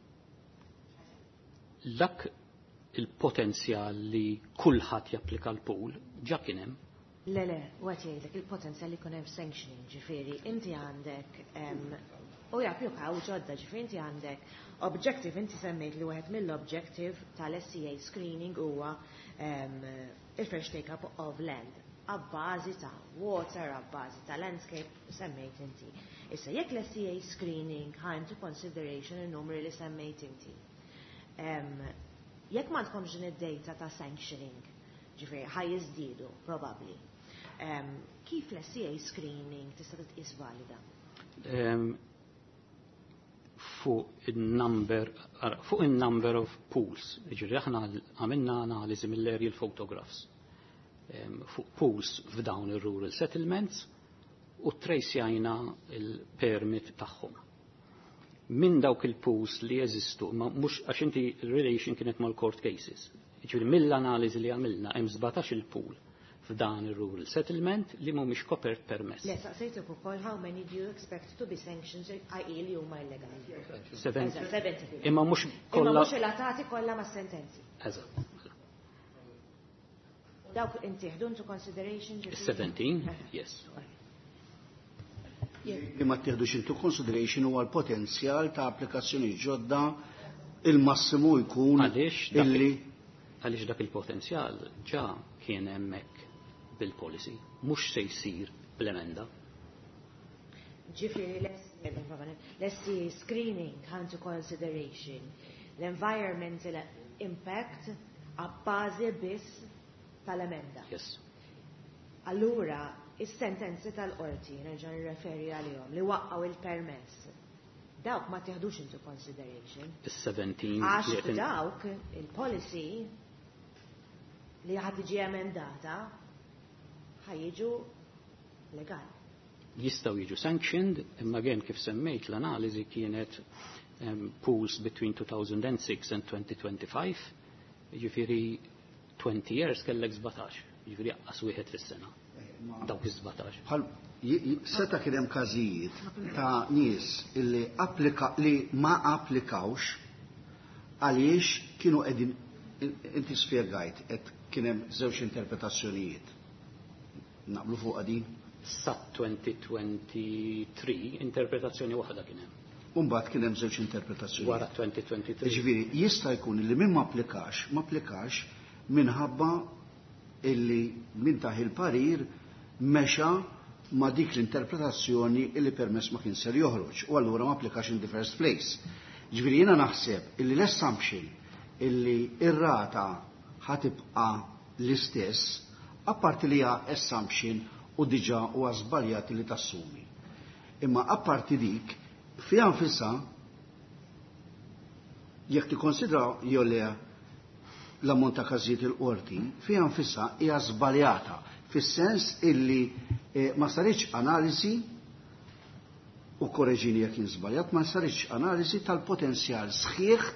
Dak il-potenzjal li kulħadd japplika l-pool ġa kien hemm. Le, għat jgħidlek il-potenzjal li kun hemm sanctioning, ġifieri inti għandek u japplikaw ġodda, ġifieri inti għandek objective, inti semmejt li wieħed mill-objective tal-SCA screening huwa il-fresh take-up of land. Abbażi ta' water, abbażi ta' landscape, semmejt inti. Issa jekk l-SCA screening ħajm to consideration il-numri li semmejt inti. Jekk ma tkomx din id-data ta' sanctioning, ġifieri ħaj jiżdiedu probabbli. Kif l-SCA screening tista' titqis valida? Fuq il-number of pools. Ġifieri aħna għamilna analiżi mill-aerial photographs. Fuq pools f'dawn ir-rural settlements u tracjajna il-permit tagħhom. Min dawk il-pools li jeżistu, ma mhux għax inti relation kienet mal-court cases. Ġifieri mill-analiżi li għamilna hemm 17 il-pool f'dan ir-rural settlement li mhumiex kopert permess. Le, saqsejtek ukoll how many do you expect to be sanctions i.e. li huma illegali? 70. Imma mhux kollha. Imma mhux relatati kollha mas-sentenzi. Eżatt. Dawk inti ħdu into consideration 17, yes. Li ma tieħdux into consideration huwa l-potenzjal ta' applikazzjoni ġodda il-massimu jkun għaliex dak il-potenzjal ġa kien hemmhekk bil-policy, mhux se jsir bl-emenda. Ġifieri l-SCA screening into consideration l-environmental impact abbażi biss tal-emenda. Yes. Allura, is-sentenzi tal-qorti, nerġa' nirreferi għalihom li waqqgħu il-permess. Dawk ma tieħdux into consideration. Is-17 għax dawk il-policy li ħad tiġi emendata ħajjiġu legali. Jistgħu jiġu sanctioned, imma again kif semmejt l-analiżi kienet pools between 2006 and 2025, jiġifieri 20 years kellek 17, jiġifieri jaqqas wieħed fis-sena. Dawk is-17. Seta kien hemm każijiet ta' nies li ma applikawx għaliex kienu qegħdin inti spjegajt qed kien hemm żewġ interpretazzjonijiet. Naqblu fuq din? Sa 2023 interpretazzjoni waħda kien hemm. Mbagħad kien hemm żewġ interpretazzjonijiet. Wara 2023. Ġifieri jista' jkun li min ma applikax minħabba illi min taħ il-parir mexa ma dik l-interpretazzjoni illi permess ma kien ser joħroġ u allura ma applikax in the first place. Ġifieri jiena naħseb illi l-assumption illi ir-rata ħatibqa' l-istess, apparti li hija assumption u diġà huwa żbaljat li tassumi. Imma apparti dik, fiha nfisha jekk tikkonsidraw jew le l-ammont ta' każijiet il-qorti, fiha nfisha hija żbaljata fis-sens illi ma saritx analiżi u korreġini jekk żbaljat, ma saritx analiżi tal-potenzjal sħiħ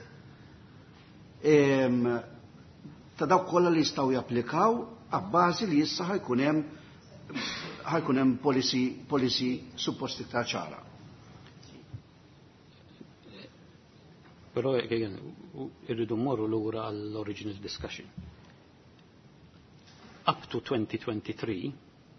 ta' dawk kollha li jistgħu japplikaw għabbażi li issa ħajkun hemm policy suppost iktar ċara. Però irridu mmorru lura għall-original discussion. Up to 2023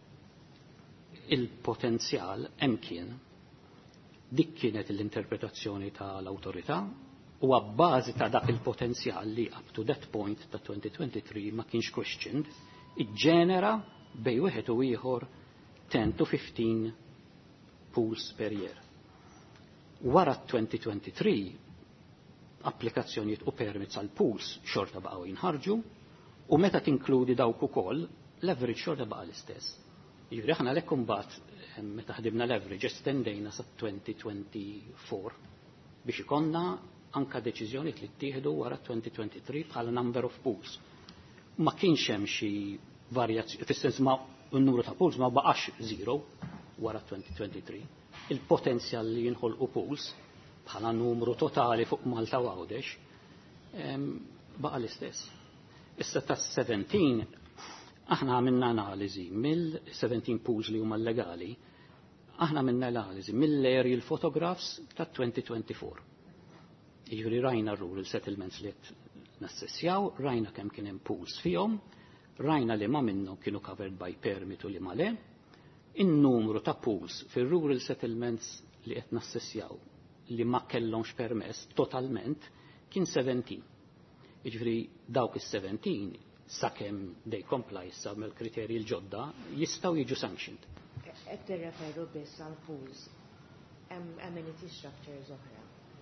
il-potenzjal hemm kien dik kienet l-interpretazzjoni tal-awtorità u għabbażi ta' dak il-potenzjal li up to that point ta' 2023 ma kienx questioned, iġġenera bej wieħed u ieħor 10 to 15 pools per year. Wara 2023 applikazzjonijiet u permits għal pools xorta baqgħu jinħarġu u meta tinkludi dawk ukoll l-average xorta baqa' l-istess. Jiġri aħna lek imbagħad meta ħdibna l-average estendejna sa 2024 biex ikonna anka deċiżjonijiet li ttieħdu wara 2023 bħala number of pools. Ma kienx hemm xi varjazzjoni, fis-sens ma n-numru ta' pools ma baqax zero wara 2023. Il-potenzjal li jinħolqu pools bħala numru totali fuq Malta u Għawdex baqa l-istess. Issa tas-17 aħna għamilna analiżi mill-17 pools li huma legali, aħna għamilna analiżi mill-aerial photographs ta' 2024. Jiġri rajna rural settlements li nassessjaw, rajna kemm kien hemm pools fihom, rajna li ma minnhom kienu covered by permit u li ma le. In-numru ta' pools fir-rural settlements li qed nassessjaw li ma kellhomx permess totalment kien 17. Jiġri dawk is-17 sakemm they comply issa mill-kriterji l-ġodda jistgħu jiġu sanctioned. Qed tirreferu biss għal pools amenity structures oħra.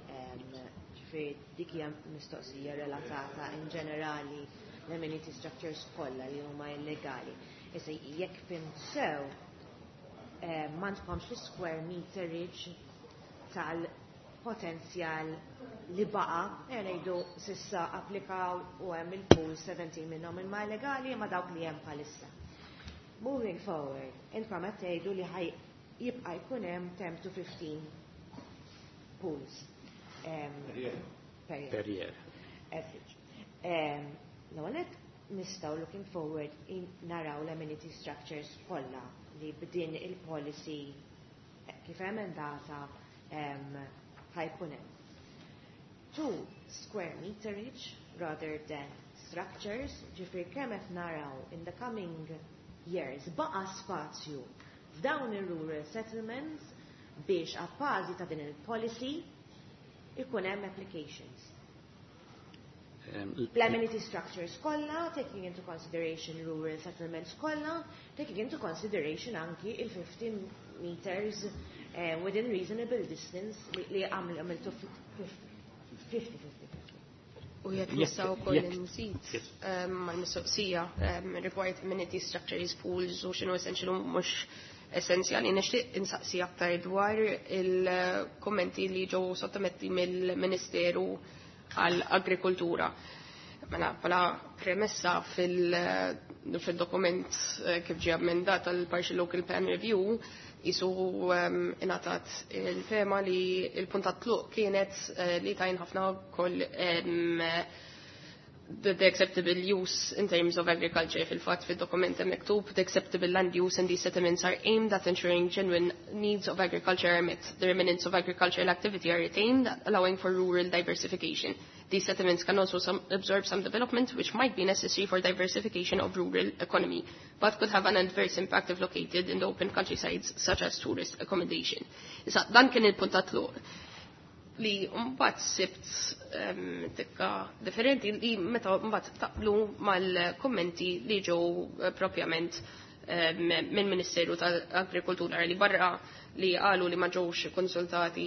Dik hija mistoqsija relatata in ġenerali l-amenity structures kollha li huma illegali. Issa jekk fimt sew ma tkomx l-square meterage tal-potenzjal li baqa' ngħidu s'issa applikaw u hemm il-pool 17 minnhom ilma illegali ma dawk li hemm bħalissa. Moving forward, intkom qed tgħidu li jibqa' jkun hemm 10 to 15 pools. Per year. Average. L-għonet nistaw looking forward naraw l-amenity structures kollha li b'din il-policy kif emendata ħajkun hemm. 2 square meterage rather than structures, ġifri kemm qed naraw in the coming years baqa' spazju f'dawn ir-rural settlements biex apparti ta' din il-policy ikun hemm applications. Amenity structures kollha, taking into consideration rural settlements kollha, taking into consideration anki il-15 meters within reasonable distance li għamiltu 50-50. U jekk nistgħu wkoll nżid mal-mistoqsija rigward amenity structures, pools u x'inhu essential mhux essenzjali nixtieq insaqsi aktar dwar il-kommenti li ġew sottometti mill-Ministeru għall-Agrikoltura. Mela bħala premessa fil-dokument kif ġie ammendat tal-Partial Local Plan Review jisu ingħatat il-fema li l-puntat tluq kienet li tajn ħafna wkoll the acceptable use in terms of agriculture. Fil-fatt fil-dokument mektub, the acceptable land use in these settlements are aimed at ensuring genuine needs of agriculture are met. The remnants of agricultural activity are retained, allowing for rural diversification. These settlements can also absorb some development which might be necessary for diversification of rural economy, but could have an adverse impact if located in the open countrysides, such as tourist accommodation. Issa, dan kien il-puntat luq li mbagħad sibt tikka differenti li meta mbagħad taqblu mal-kommenti li ġew propjament mill-Ministeru tal-Agrikoltura li barra li qalu li ma ġewx konsultati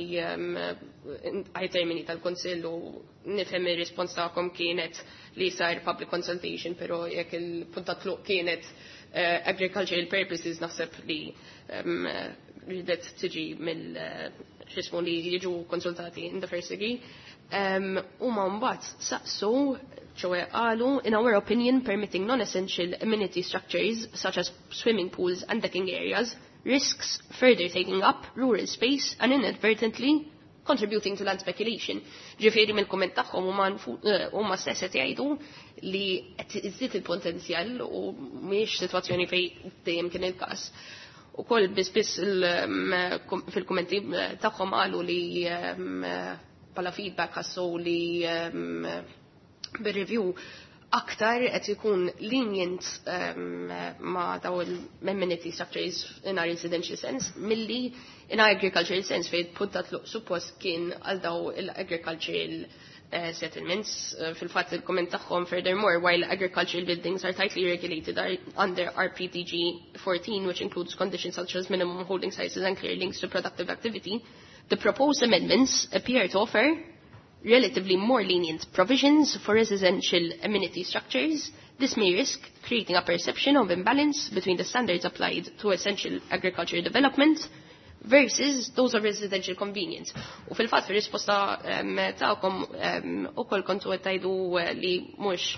għaj termini tal-Konsill u nifhem ir-rispons tagħkom kienet li sar public consultation, però jekk il-punta tluq kienet agricultural purposes naħseb li ridet tiġi xismu li jiġu konsultati in the first degree. Huma mbagħad saqsu ċewe qalu, in our opinion, permitting non-essential amenity structures such as swimming pools and decking areas risks further taking up rural space and inadvertently contributing to land speculation. Ġifieri mill-kumment tagħhom huma stess qed jgħidu li qed iżid il-potenzjal u mhix sitwazzjoni fejn dejjem kien il-każ. Ukoll biss fil-kummenti tagħhom qalu li bħala feedback ħassu li bir-review aktar qed ikun lenient ma' daw il-amenity structures in our residential sense milli in our agricultural sense fejn punta tluq suppost kien għal daw il-agricultural settlements. Fil-fatt il-komment tagħhom furthermore, while agricultural buildings are tightly regulated under RPDG 14, which includes conditions such as minimum holding sizes and clear links to productive activity, the proposed amendments appear to offer relatively more lenient provisions for residential amenity structures. This may risk creating a perception of imbalance between the standards applied to essential agricultural development versus those of residential convenience. U fil-fatt fil-risposta ta'kom ukoll kontu għettajdu li mux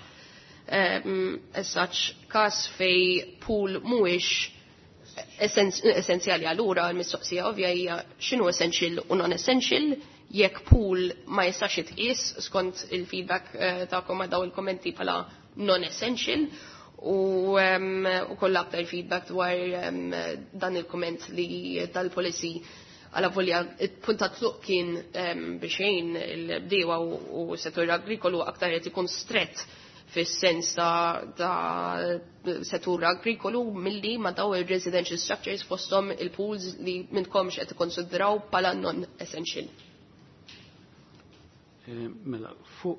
as such kas fej pool mux essenzjali għallura l-mistoqsija ovvja hija x'inhu essential u non-essential. Jekk pool ma jistax jitqies skont il-feedback tagħkom ma' daw il-kommenti bħala non-essential u kollha aktar feedback dwar dan il-komment li tal-policy għala volja punta tluq kien biexejn il-bdiewa u settur agrikolu aktar qed ikun strett fis-sens ta' settur agrikolu milli ma' daw il-residential structures fosthom il-pools li minnkomx qed ikkonsidraw bħala non-essential. Mela, fuq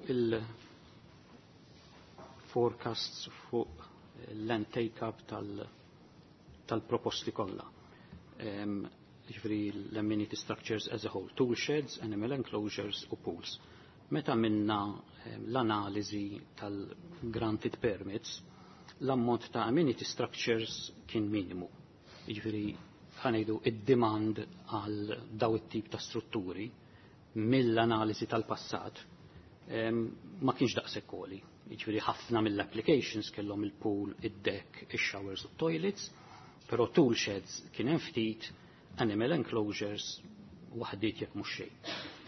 il-forecasts fuq l-land take-up tal-proposti kollha. Ġifri l-amenity structures as a whole, tool sheds, animal enclosures u pools. Meta minna l-analiżi tal-granted permits, l-ammont ta' amenity structures kien minimu. Ġifri ħanejdu id-demand għal daw it-tip ta' strutturi mill-analiżi tal-passat ma kienx daqshekk għoli. Jiġifieri ħafna mill-applications kellhom il-pool, id-deck, ix-showers u toilets, però tool sheds kien hemm ftit, animal enclosures waħdiet jekk mhux xejn.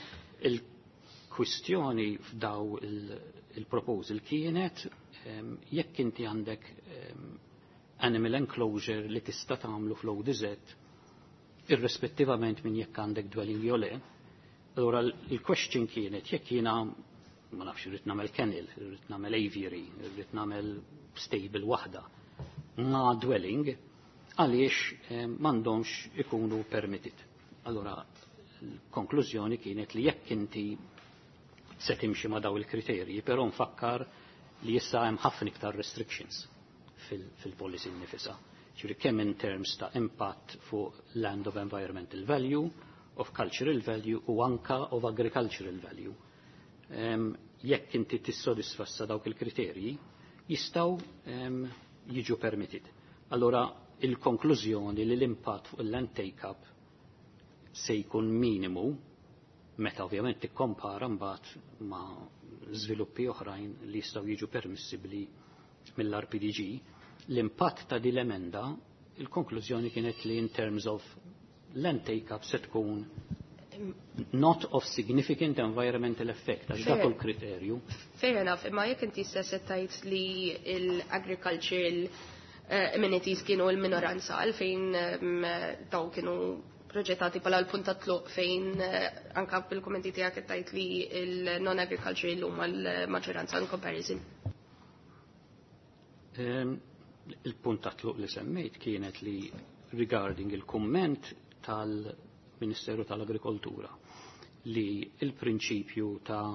Il-kwistjoni f'daw il-proposal kienet jekk inti għandek animal enclosure li tista' tagħmlu fl-ODZ irrispettivament minn jekk għandek dwelling jew le. Allora il-question kienet jekk jiena ma nafx irrid nagħmel kennel, irrid nagħmel aviary, irrid nagħmel stable waħda ma' dwelling għaliex m'għandhomx ikunu permitted. Allora l-konklużjoni kienet li jekk inti se timxi ma' daw il-kriterji, però nfakkar li issa hemm ħafna iktar restrictions fil-policy nifisha. Ġifieri kemm in terms ta' impatt fuq land of environmental value, of cultural value u anka of agricultural value. Jekk inti tissodisfassa dawk il-kriterji, jistgħu jiġu permitted. Allora il-konklużjoni li l-impatt fuq il-land take-up se jkun minimu, meta ovvjament tikkompara mbagħad ma' żviluppi oħrajn li jistgħu jiġu permissibbli mill-RPDG, l-impatt ta' din l-emenda, il-konklużjoni kienet li in terms of land take-up se tkun not of significant environmental effect, għax dak il-kriterju. Fair enough, imma jekk inti stess tajt li l-agricultural amenities kienu l-minoranza għalfejn daw kienu proġettati pala l-punta tluq fejn anka bil-kommenti tiegħek tajt li l-non-agricultural huma l-maġġoranza in comparison. Il-punta tluq li semmejt kienet li regarding il-komment tal-Ministeru tal-Agrikoltura li il-prinċipju ta'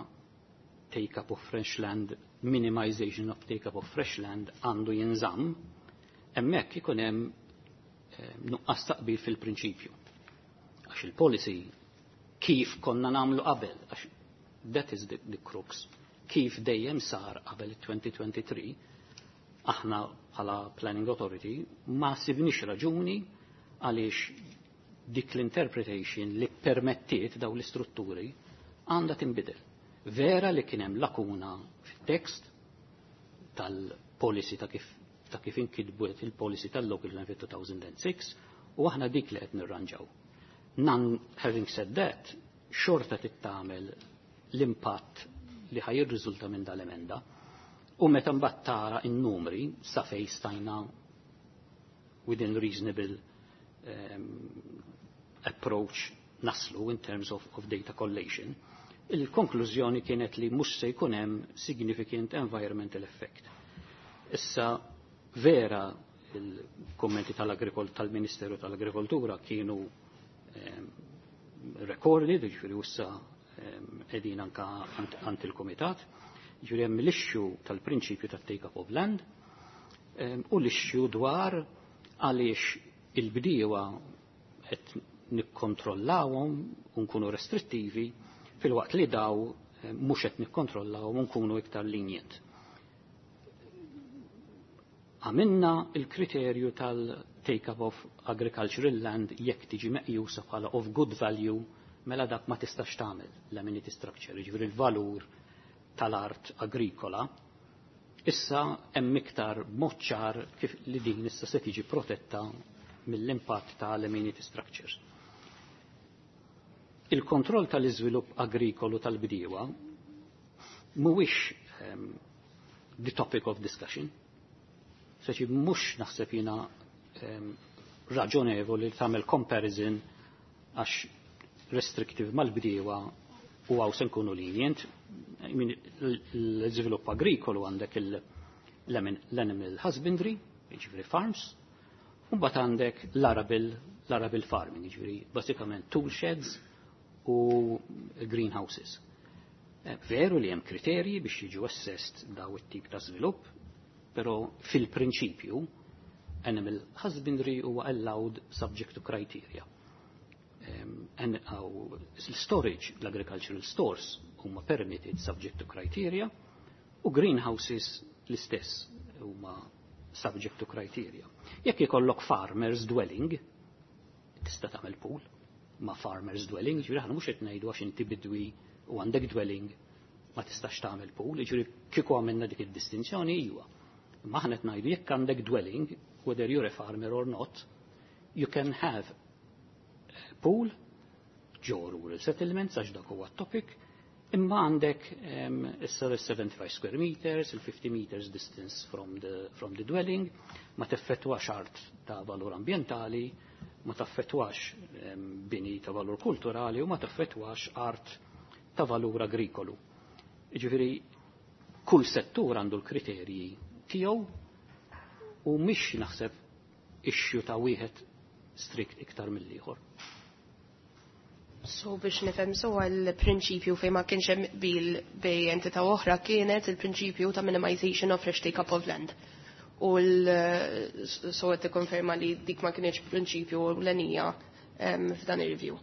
take-up of fresh land, minimization of take-up of fresh land għandu jinżamm, hemmhekk ikun hemm nuqqas taqbil fil-prinċipju. Għax il-policy kif konna nagħmlu qabel, għax that is the crux. Kif dejjem sar qabel 2023, aħna bħala Planning Authority ma sibniex raġuni għaliex dik l-interpretation li permettiet daw l-istrutturi għandha tinbidel. Vera li kien hemm lakuna fit-tekst tal-policy ta' kif inkitbet il-policy tal-local level 2006 u aħna dik li qed nirranġaw. Having said that, xorta tittamel l-impatt li ħajirriżulta minn dal-emenda u meta mbagħad tara n-numri sa fejn stajna within reasonable approach naslu in terms of data collation, il-konklużjoni kienet li mhux se jkun hemm significant environmental effect. Issa vera il-kommenti tal-Ministeru tal-Agrikoltura kienu recorded, ġifieri issa qegħdin anke ant il-Kumitat, ġifieri hemm l-issue tal-prinċipju tat-take-up of land u l-issue dwar għaliex il-bdiewa qed nikkontrollawhom u nkunu restrittivi fil-waqt li daw mhux qed nikkontrollawhom u nkunu iktar lenient. Għamilna il-kriterju tal-take-up of agricultural land jekk tiġi meqjusa bħala of good value mela dak ma tistax tagħmel l-amenity structure, jiġifieri il-valur tal-art agrikola. Issa hemm iktar mod ċar kif li din issa se tiġi protetta mill-impatt tal-amenity structures. Il-kontroll tal-iżvilupp agrikolu tal-bdiewa mhuwiex the topic of discussion. Seċi mhux naħseb jiena raġonevoli li tagħmel comparison għax restrictive mal-bdiewa u għaw se nkunu lenient. L-iżvilupp agrikolu għandek l-animal husbandry, jiġifieri farms, u mbagħad għandek l-arable farming, jiġifieri basikament tool sheds u greenhouses. Veru li hemm kriterji biex jiġu assessed daw it-tip ta' żvilupp, però fil-prinċipju animal husbandry huwa allowed subject to criteria. Storage, l-agricultural stores huma permitted subject to criteria u greenhouses l-istess huma subject to criteria. Jekk ikollok farmers dwelling, tista' tagħmel pool ma' farmers dwelling, ġifieri aħna mhux qed ngħidu għax inti bidwi u għandek dwelling ma tistax tagħmel pool, ġifieri kieku għamilna dik id-distinzjoni iwa. Ma aħna qed ngħidu jekk għandek dwelling, whether you're a farmer or not, you can have a pool ġo rural settlements għax dak huwa topic, imma għandek issa 75 square meters, il-50 meters distance from the dwelling, ma teffettwax art ta' valur ambientali, ma taffettwax bini ta' valur kulturali u ma taffettwax art ta' valur agrikolu. Ġifieri kull settur għandu l-kriterji tiegħu u mhix naħseb issue ta' wieħed strict iktar mill-ieħor. So biex nifhem sewa l-prinċipju fejn ma kienx hemm bil bej entità oħra kienet il-prinċipju ta' minimization of fresh take-up of land. U so qed tikkonferma li dik ma kienx prinċipju l-għenija f'dan ir-review.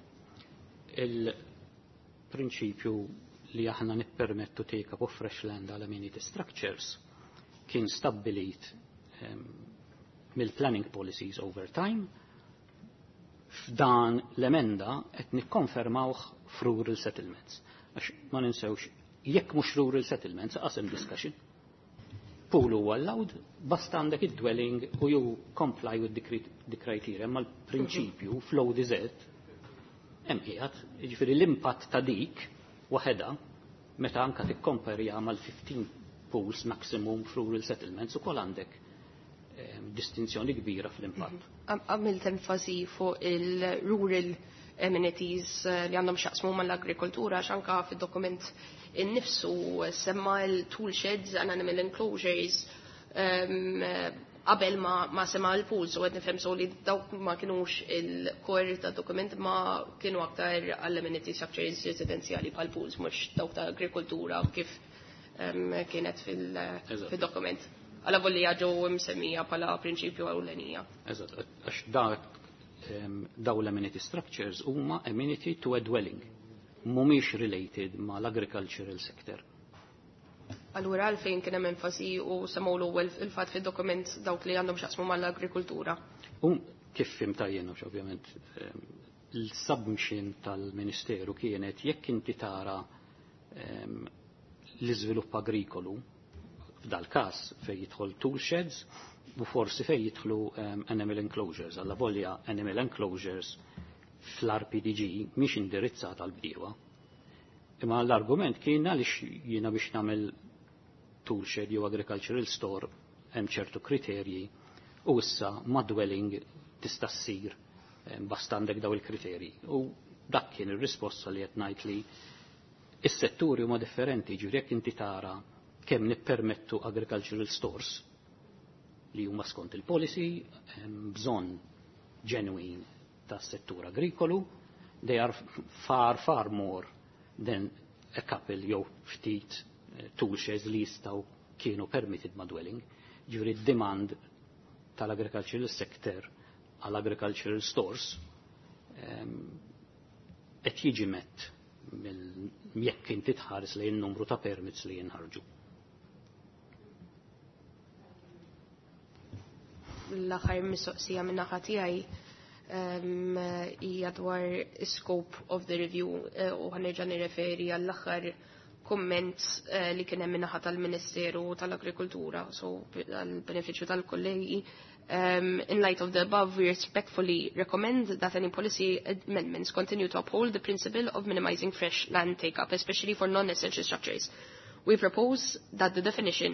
Il-prinċipju li aħna nippermettu take-up of fresh land għal amenity structures kien stabbilit mill-planning policies over time. F'dan l-emenda qed nikkonfermawh f'rural settlements. Għax ma ninsewx jekk mhux rural settlements qasem discussion. Pool huwa allowed, basta għandek id-dwelling u you comply with the criteria, ma l-prinċipju flow diżelt hemm qiegħed, jiġifieri l-impatt ta' dik waħedha meta anke tikkomperja mal-15 pools maximum rural settlements ukoll għandek distinzjoni kbira fl-impatt. Għamilt enfasi fuq il-rural amenities li għandhom xaqsmu mal-agrikoltura x'anka fid-dokument innifsu semma l-tool sheds and animal enclosures qabel ma sema l-pools u għed nifhem li dawk ma kienux il-kor ta' dokument ma kienu aktar għall-amenity structures residenzjali bħal pools mhux dawk ta' agrikoltura kif kienet fil-dokument. għala volli ġew msemmija bħala prinċipju ewlenija. Eżatt, għax daw l-amenity structures huma amenity to a dwelling, mhumiex related ma l-agricultural sector. Allura għalfejn kien hemm enfasi u semgħu l-ewwel il-fatt fid-dokument dawk li għandhom x'jaqsmu mal-agrikultura. Kif fim tajjenu ovvjament l-submission tal-Ministeru kienet jekk inti tara l-iżvilupp agrikolu f'dal-każ fejn jidħol tool sheds u forsi fejn jidħlu animal enclosures. Alla volja animal enclosures fl-RPDG mhix indirizzata għal bdiewa. Imma l-argument kien għaliex jiena biex nagħmel tool shed jew agricultural store hemm ċertu kriterji u issa ma' dwelling tista' ssir basta għandek daw il-kriterji. U dak kien ir-risposta li qed ngħid li is-setturi huma differenti, ġifieri jekk inti tara kemm nippermettu agricultural stores li huma skont il-policy bżonn genuine tas-settur agrikolu, they are far more than a couple jew ftit tool sheds li jistgħu kienu permitted ma' dwelling. Ġifieri d-demand tal-agricultural sector għall-agricultural stores qed jiġi mett jekk inti tħares lejn numru ta' permits li jinħarġu. L-aħħar mistoqsija minn naħa tiegħi hija dwar scope of the review u ħanerġa' nirreferi għall-aħħar kumment li kien hemm min-naħa tal-Ministeru tal-Agrikultura, so għall-benefiċċju tal-kollegi. In light of the above, we respectfully recommend that any policy amendments continue to uphold the principle of minimizing fresh land take-up, especially for non-essential structures. We propose that the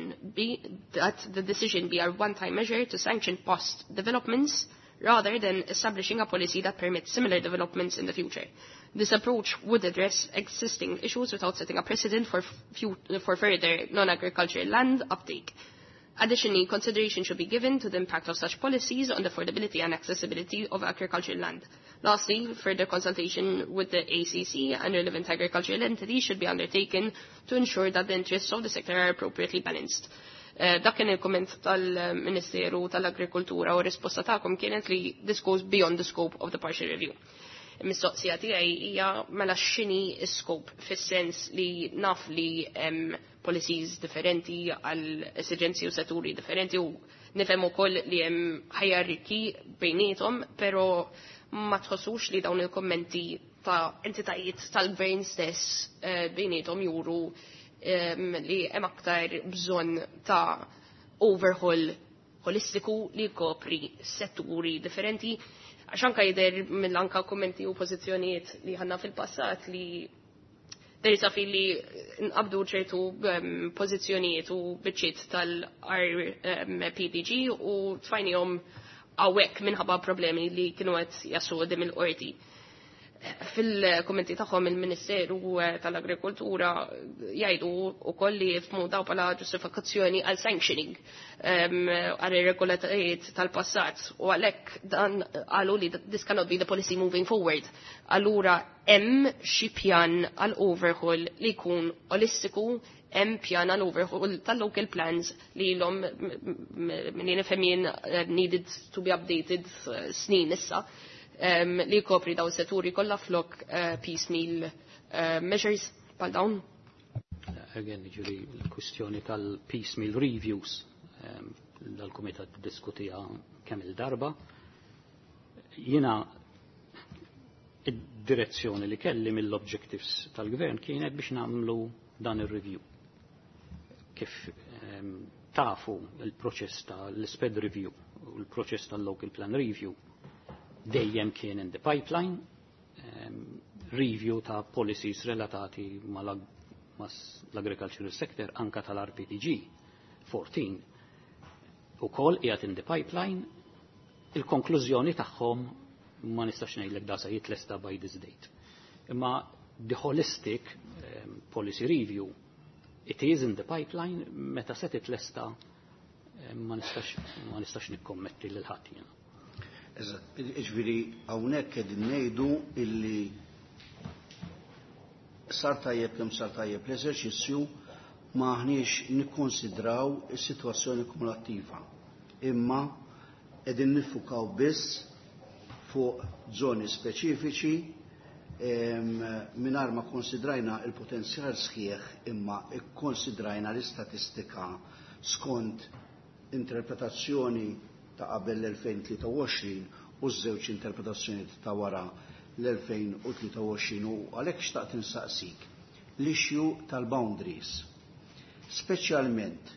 decision be a one-time measure to sanction past developments rather than establishing a policy that permits similar developments in the future. This approach would address existing issues without setting a precedent for further non-agricultural land uptake. Additionally, consideration should be given to the impact of such policies on the affordability and accessibility of agricultural land. Lastly, further consultation with the ACC and relevant agricultural entities should be undertaken to ensure that the interests of the sector are appropriately balanced. Dak kien il-komment tal-Ministeru tal-Agrikultura u risposta tagħkom kienet li this goes beyond the scope of the partial review. Il-mistoqsija tiegħi hija mela x'inhi s-scope fis-sens li naf li hemm policies differenti għal esigenzi u setturi differenti u nifhem ukoll li hemm ħajjarriki bejniethom, però ma tħossux li dawn il-kommenti ta' entitajiet tal-gvern stess bejniethom juru li hemm aktar bżonn ta' overhaul holistiku li kopri setturi differenti. Għax anka jidher mill-anka kommenti u pożizzjonijiet li ħanna fil-passat li derisa li nqabdu ċertu pożizzjonijiet u biċċiet tal-RPDG u tfajnihom għawek minħabba problemi li kienu qed jassu qudiem il-qorti. Fil-kommenti tagħhom il-Ministeru tal-Agrikoltura jgħidu wkoll li jifhmu daw bħala ġustifikazzjoni għal sanctioning għal ir-regolatajiet tal-passat u għalhekk dan qalu li this cannot be the policy moving forward. Allura hemm xi pjan għal overhaul li jkun holistiku, hemm pjan għal overhaul tal-local plans li l-hom minn nifhem jien needed to be updated snin issa. Li kopri daw setturi kollha flok piecemeal measures bħal dawn. Again, ġiri l-kwistjoni tal-piecemeal reviews dal-Kumitat diskutija kemm il-darba. Jiena id-direzzjoni li kelli mill-objectives tal-Gvern kienet biex nagħmlu dan ir-review. Kif tafu il-proċess tal-SPED review u l-proċess tal-Local Plan Review dejjem kien in the pipeline, review ta' policies relatati ma' l-agricultural sector anka tal-RPDG 14 u kol qiegħed in the pipeline. Il-konklużjoni tagħhom ma nistax ngħidlek da se jitlesta by this date. Imma the holistic policy review it is in the pipeline, meta se titlesta ma nistax nikkommetti lil ħadd jiena. Iġviri, hawnhekk qegħdin ngħidu illi sar tajjeb kemm sar tajjeb l-eżerċizzju maħniex nikkonsidraw is-sitwazzjoni kumulattiva. Imma qegħdin nifukaw biss fuq żoni speċifiċi mingħajr ma konsidrajna il-potenzjal sħiħ imma ikkonsidrajna l-istatistika skont interpretazzjoni ta' qabel l-2023 u żewġ interpretazzjoni ta' wara l-2023 u għalhekk xtaqt insaqsik l-issue tal-boundaries. Speċjalment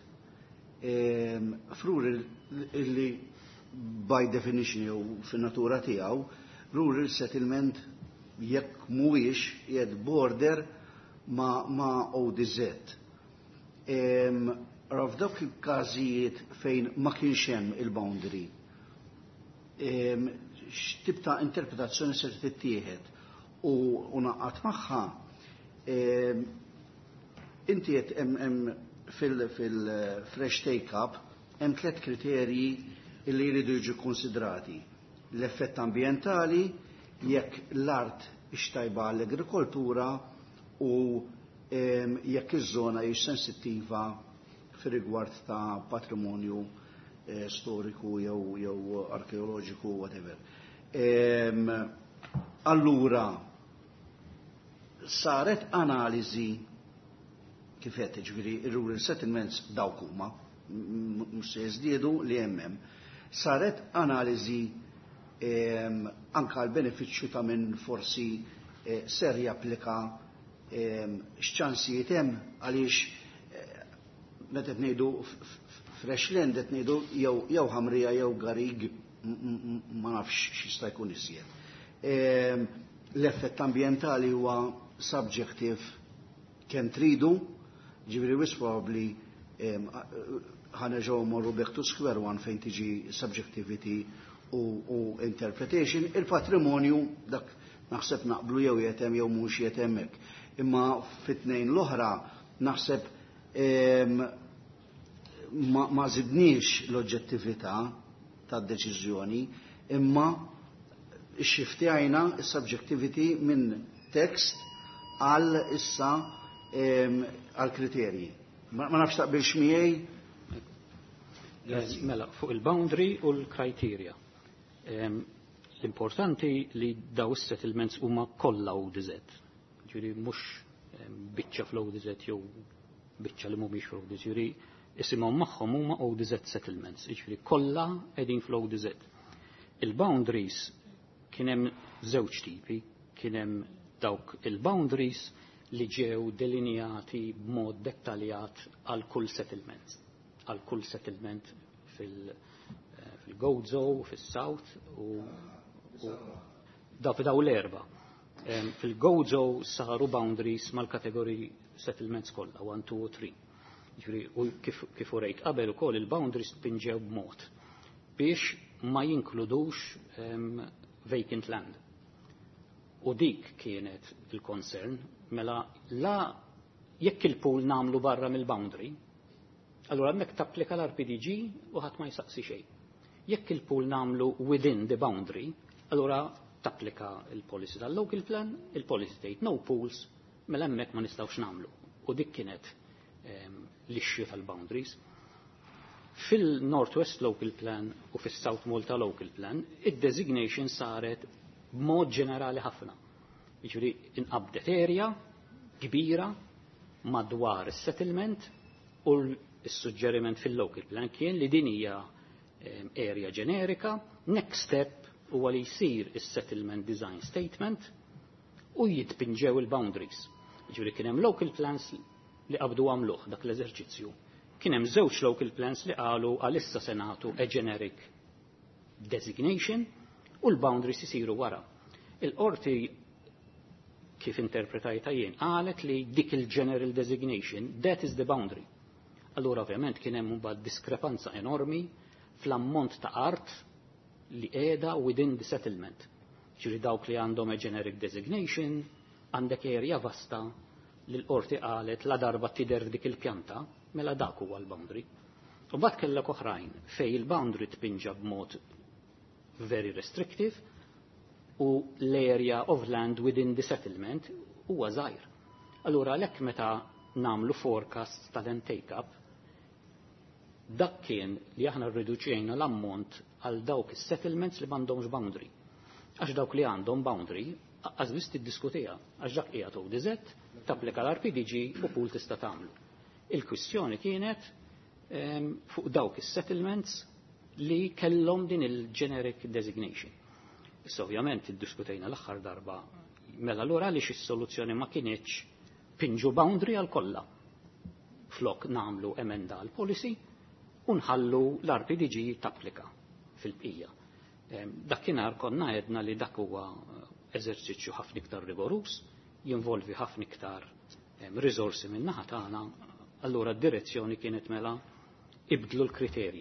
rural illi by definition jew fin-natura tiegħu rural settlement jekk mhuwiex qiegħed border ma' ODZ. F'dawk il-każijiet fejn ma kienx hemm il-boundary, x'tip ta' interpretazzjoni se tittieħed u naqgħod magħha inti qed hemm fil-fresh take-up hemm 3 kriterji li jridu jiġu konsidrati. L-effett ambjentali, jekk l-art ixtajba l-agrikoltura u jekk iż-żona hija sensittiva fir-rigward ta' patrimonju storiku jew arkeoloġiku whatever. Allura saret analiżi kif qed jiġifieri rural settlements dawk huma mhux se jiżdiedu li hemm. Saret analiżi anka l-benefiċċju ta' minn forsi ser japplika x'ċansijiet hemm għaliex meta qed ngħidu freshland qed ngħidu jew ħamrija jew garig ma nafx x'jista' jkun isjed. L-effett ambjentali huwa subjective kemm tridu, ġifieri wis probabbly ħanerġgħu morru back to square one fejn tiġi subjectivity u interpretation. Il-patrimonju dak naħseb naqblu jew jetem jew mhux jetemmek. Imma fit-tnejn l-oħra naħseb ma żidniex l-oġġettività tad-deċiżjoni imma xxiftjajna s-subjectivity minn text għal issa għal kriterji. Ma nafx taqbilx miegħi. Mela, fuq il-boundary u l-criteria. L-importanti li daw is-settlements huma kollha ODZ. Ġifieri mhux biċċa fl-ODZ jew biċċa li mhumiex fl-ODZ. Ġifieri isimhom magħhom huma ODZ settlements. Ġifieri kollha qegħdin fl-ODZ. Il-boundaries kien hemm żewġ tipi, kien hemm dawk il-boundaries li ġew delineati b'mod dettaljat għal kull settlement. Għal kull settlement fil-Gozo, fil-South u daw l-erba. Fil-Gozo saru boundaries mal-kategori settlements kollha 1, 2 u 3. U kif urejt qabel ukoll il-boundaries pinġew b'mod biex ma jinkludux vacant land. U dik kienet il-concern mela la jekk il-pool namlu barra mill-boundary, allura hemmhekk tapplika l-RPDG u ħadd ma jsaqsi xejn. Jekk il-pool namlu within the boundary, allura tapplika il-policy tal-local plan, il-policy tgħid no pools, mela hemmhekk ma nistgħux nagħmlu. U dik kienet l-issue tal-boundaries. Fil-Northwest Local Plan u fis-South Malta Local Plan, id-designation saret b'mod ġenerali ħafna. Jiġri inqabdet area kbira madwar is-settlement u l-suġġeriment fil-local plan kien li din hija area ġenerika, next step huwa li jsir is-settlement design statement u jitpinġew il-boundaries. Jiġri kien hemm local plans li qabdu għamluh dak l-eżerċizzju. Kien hemm żewġ local plans li qalu għalissa se nagħtu a generic designation u l-boundaries isiru wara. Il-qorti kif interpretajta jien qalet li dik il-general designation that is the boundary. Allura ovvjament kien hemm mbagħad diskrepanza enormi fl-ammont ta' art li qiegħda within the settlement. Ġifieri dawk li għandhom a generic designation għandek area vasta li l-qorti qalet la darba tidher dik il-pjanta mela dak huwa l-boundary. U mbagħad kellek oħrajn fejn il-boundary tpinġa b'mod very restrictive u l-area of land within the settlement huwa żgħir. Allura għalhekk meta namlu forecast tal-end take-up, dak kien li aħna rriduċejna l-ammont għal dawk is-settlements li m'għandhomx boundary. Għax dawk li għandhom boundary, għazbis tiddiskutija, għax dak qiegħed ODZ, tapplika l-RPDG u pool tista' tagħmlu. Il-kwistjoni kienet fuq dawk is-settlements li kellhom din il-generic designation. Issa ovvjament iddiskutejna l-aħħar darba mela l-ura li x-soluzzjoni ma kienieċ pinġu boundary għal kollha. Flok namlu emenda għal policy u nħallu l-RPDG tapplika fil-bqija. Dakinhar konna għedna li dak huwa eżerċizzju ħafna iktar rigorus, jinvolvi ħafna iktar risorsi minn naħa tagħna, allura d-direzzjoni kienet mela ibdlu l-kriterji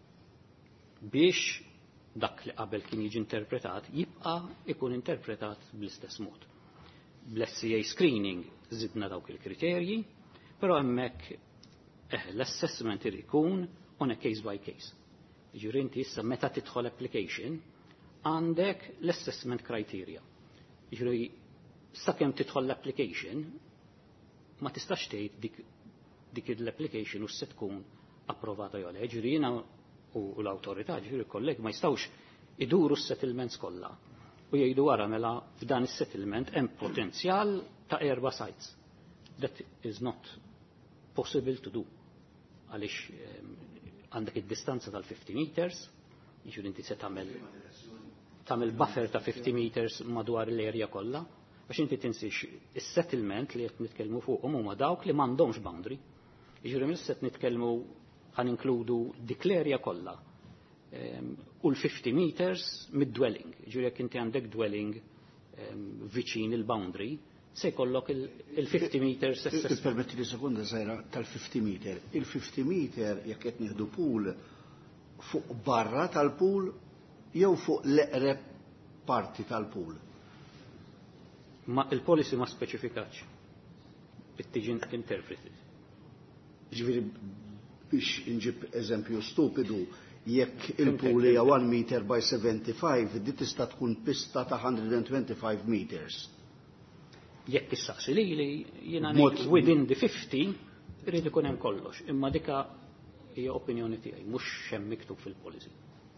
biex dak li qabel kien jiġi interpretat jibqa' ikun interpretat bl-istess mod. Bl-SCA screening żidna dawk il-kriterji, però hemmhekk l-assessment irid ikun on a case by case. Jiġri inti issa meta tidħol application għandek l-assessment criteria. Jiġri sakemm tidħol l-application ma tistax tgħid dik l-application u se tkun approvata jew le. Jiġri jiena u l-awtorità, ġifieri l-kolleg ma jistgħux iduru s-settlements kollha u jgħidu wara mela f'dan is-settlement hemm potenzjal ta' 4 sites. That is not possible to do. Għaliex għandek id-distanza tal-50 meters, jiġifieri inti se tagħmel buffer ta' 50 meters madwar l-area kollha, għax inti tinsix is-settlement li qed nitkellmu fuqhom huma dawk li m'għandhomx boundary. Jiġifieri mis-set nitkellmu għan inkludu dik l-area kollha u l-50 meters mid-dwelling. Ġuri jekk inti għandek dwelling viċin il-boundary, se jkollok il-50 meters. Permetti li sekonda żgħira tal-50 meter. Il-50 meter jekk qed nieħdu pool fuq barra tal-pool jew fuq l-eqreb parti tal-pool. Ma il-policy ma speċifikax. It-tiġi interpreted. Ġifieri biex inġib eżempju stupidu, jekk il-pool hija 1 meter by 75, di tista' tkun pista ta' 125 meters. Jekk issaqsi li jiena within the 50 irid ikun hemm kollox, imma dika hija opinjoni tiegħi, mhux hemm miktub fil-policy.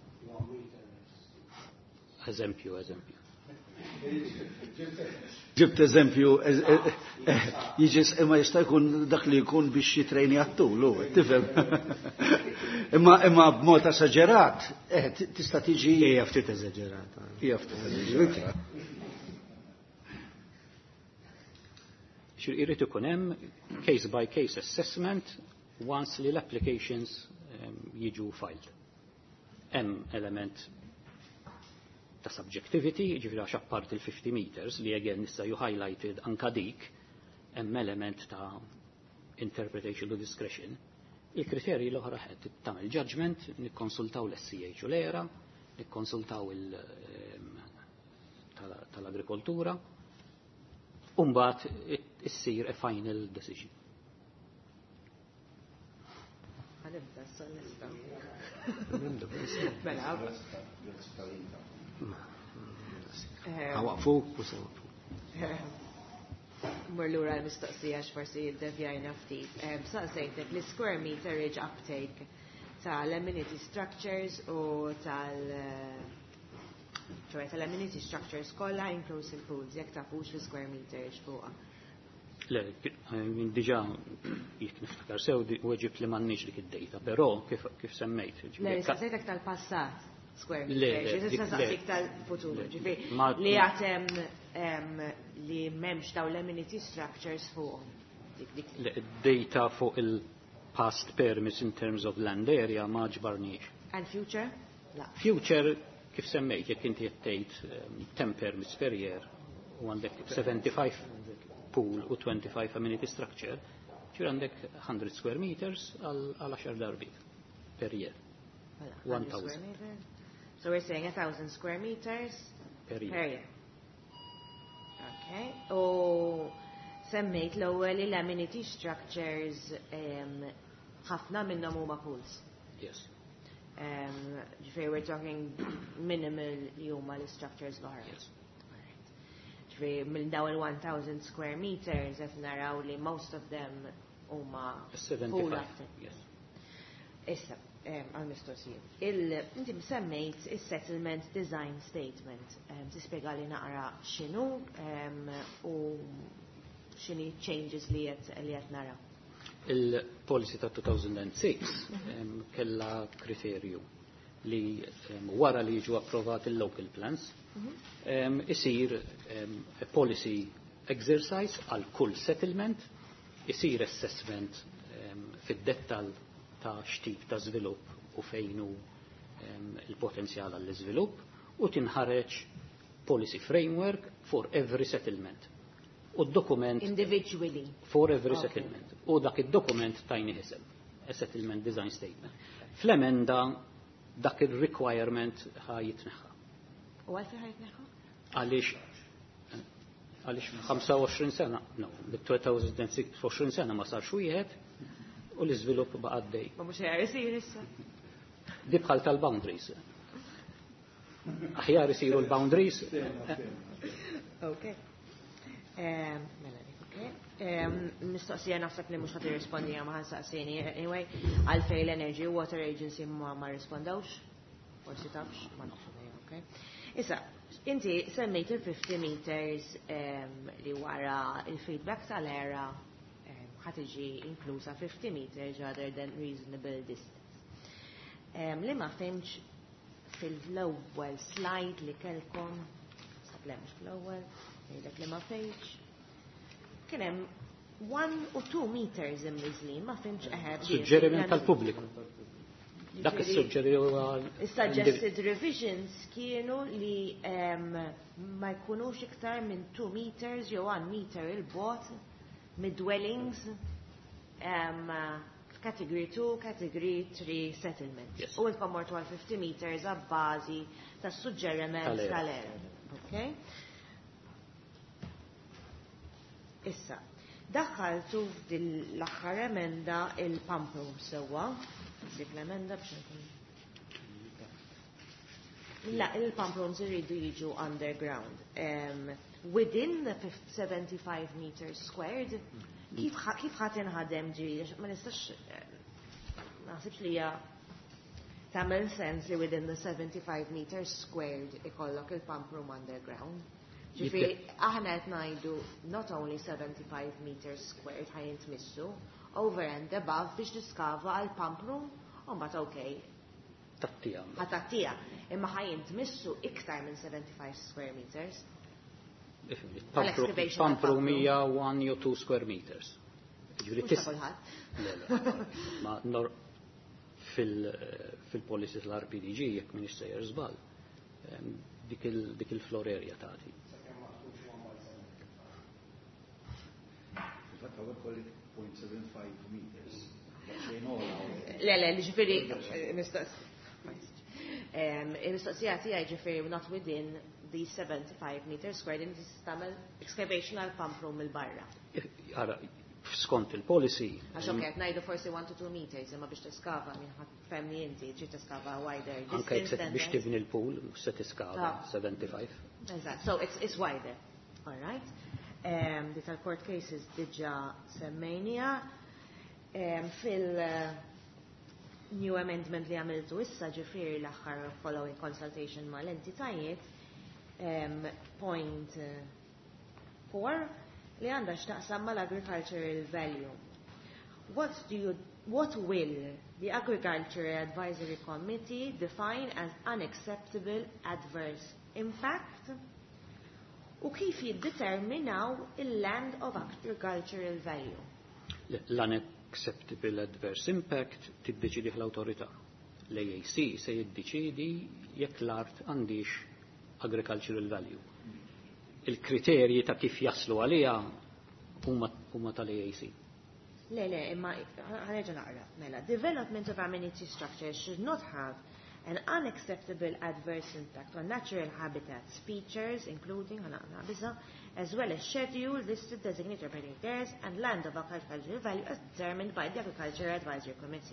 Eżempju. Ġibt eżempju, jiġis imma jista' jkun dak li jkun biex jitrejni għattul, tifhem. Imma b'mod esaġerat, tista' tiġi. Hija ftit eżaġerata. Irid ikun hemm case by case assessment once li l-applications jiġu filed. Hemm element ta' subjectivity, ġifiri għax apart il-50 meters li again nista' ju highlighted anka dik, hemm element ta' interpretation u discretion. Il-kriterji l-oħra ħed tagħmel judgment, nikkonsultaw l-SCH u l-ERA, nikkonsultaw tal-agrikoltura, u mbagħad issir a final decision. Għawaqfu u sewaqfu. Murlura l-mistoqsija x'forsi jiddevjajna ftit. Saqsejtek li square meterage uptake tal-amenity structures u tal-amenity structures kollha inclusive pools, jekk tafux li square meterage fuqha. Le, diġà jekk niftakar sew weġib li m'għandniex dik id-data, però kif semmejt. Le, saqsejtek tal-passat. Square meterage, tal-futur, li għatem li memx daw l-amenity structures fuq. Data fuq il-past permits in terms of land area ma ġbarniex. And future? La. Future, kif semmejt, jekk inti jettejt 10 permits per year u għandek 75 pool u 25 amenity structure, ċir għandek 100 square meters għal 10 darbit per year. 1,000. So we're saying 1,000 square meters per year. Okay. U semmejt l-ewwel l-amenity structures ħafna minnhom huma pools. Yes. Ġifieri we're talking minimal li huma l-structures l-oħra. Yes. Ġifieri minn dawn il-1,000 square meters qed naraw li most of them huma 75. Yes. Issa, għal-mistoqsijiet. Inti semmejt il-Settlement Design Statement. Tispjega li naqra x'inhu u x'inhi changes li qed nara. Il-policy ta' 2006 kella kriterju li wara li jiġu approvati il-local plans isir policy exercise għal kull settlement, isir assessment fid-dettal ta' xtip ta' żvilupp u fejnu il-potenzjal għall-iżvilupp u tinħareġ policy framework for every settlement. U d-dokument Individually. For every settlement. U dak id-dokument tajni isem, a settlement design statement. Fl-emenda dak il-requirement ħajitneħħa. U għalfi ħajtneħħa? Għalix 25 sena, no, bit-2006 20 sena ma sarx wieħed u l-iżvilupp baqa' għaddej. Ma mhux ħjar isir issa. Di bħal tal-boundaries. Aħjar isiru l-boundaries. Okay. Mistoqsija naħseb li mhux ħadd irrispondi ma ħansaqsini. Anyway, għalfejn l-Energy Water Agency ma rispondawx? Forsi tafx? Ma nafx, okay. Issa, inti semmejt il-50 meters li wara il-feedback tal-era ħatiġi inklusa 50 meters rather than reasonable distance. Li ma fimx fil-ewwel slide li kelkom, mhux fl-ewwel, ngħidlek li ma fejx. Kien hemm 1 u 2 meters imniżlin, ma fimx eħeb. Suġġeriment tal-pubbliku. Dak is-suġġeri Suggested revisions kienu li ma jkunux iktar minn 2 meters jew 1 meter il-bot mid-dwellings category 2, category 3 settlements. Yes. U il-kommortu għal 50 meters għabbażi ta' suġġeriment tal-era. Okay? Issa, daħħaltu l-aħħar emenda il-pump room sewa. Dik l-emenda biex nkun. La, il-pump rooms irridu jiġu underground. Within the 75 meters squared, kif ħadd inħadem ġiri, ma nistax naħsibx li hija tagħmel sens li within the 75 meters squared ikollok il-pump room underground. Ġifieri aħna qed ngħidu not only 75 meters squared ħajintmissu, over and above biex tiskava għal pump room, u mbagħad okay. Tattija. Ħatattija, imma ħajintmissu iktar minn 75 square meters. Pump room hija 1 or 2 square meters. Ma fil-policy tal-RPDG jekk min issejjer żball dik il-floor area tagħti. Le, ġifieri il-mistoqsija tiegħi ġifieri not within the 75 meters squared in tagħmel excavation għal pump room il-barra. Ara, skont il-policy. Għax qed ngħidu forsi 1 to 2 meters imma biex tiskava femmi inti trid tiskava wider distance. Anke biex tibni l-pool se tiskava 75. Exact. So it's wider. All right. Di tal-court cases diġà semmejnija fil-new amendment li għamiltu issa ġifieri l-aħħar following consultation ma' l-entitajiet point 4 li għandha x'taqsam mal-agricultural value. What will the Agricultural Advisory Committee define as unacceptable adverse impact? U kif jiddeterminaw il-land of agricultural value? L-unacceptable adverse impact tiddeċidi l-autorità. L-AAC se jiddeċidi jekk l-art għandix agricultural value. Il-kriterji ta' kif jaslu għalija huma tal-AAC. Le, imma ħanerġa' naqra. Mela, development of amenity structures should not have an unacceptable adverse impact on natural habitats, features, including as well as scheduled listed designated operating areas and land of agricultural value as determined by the Agricultural Advisory Committee.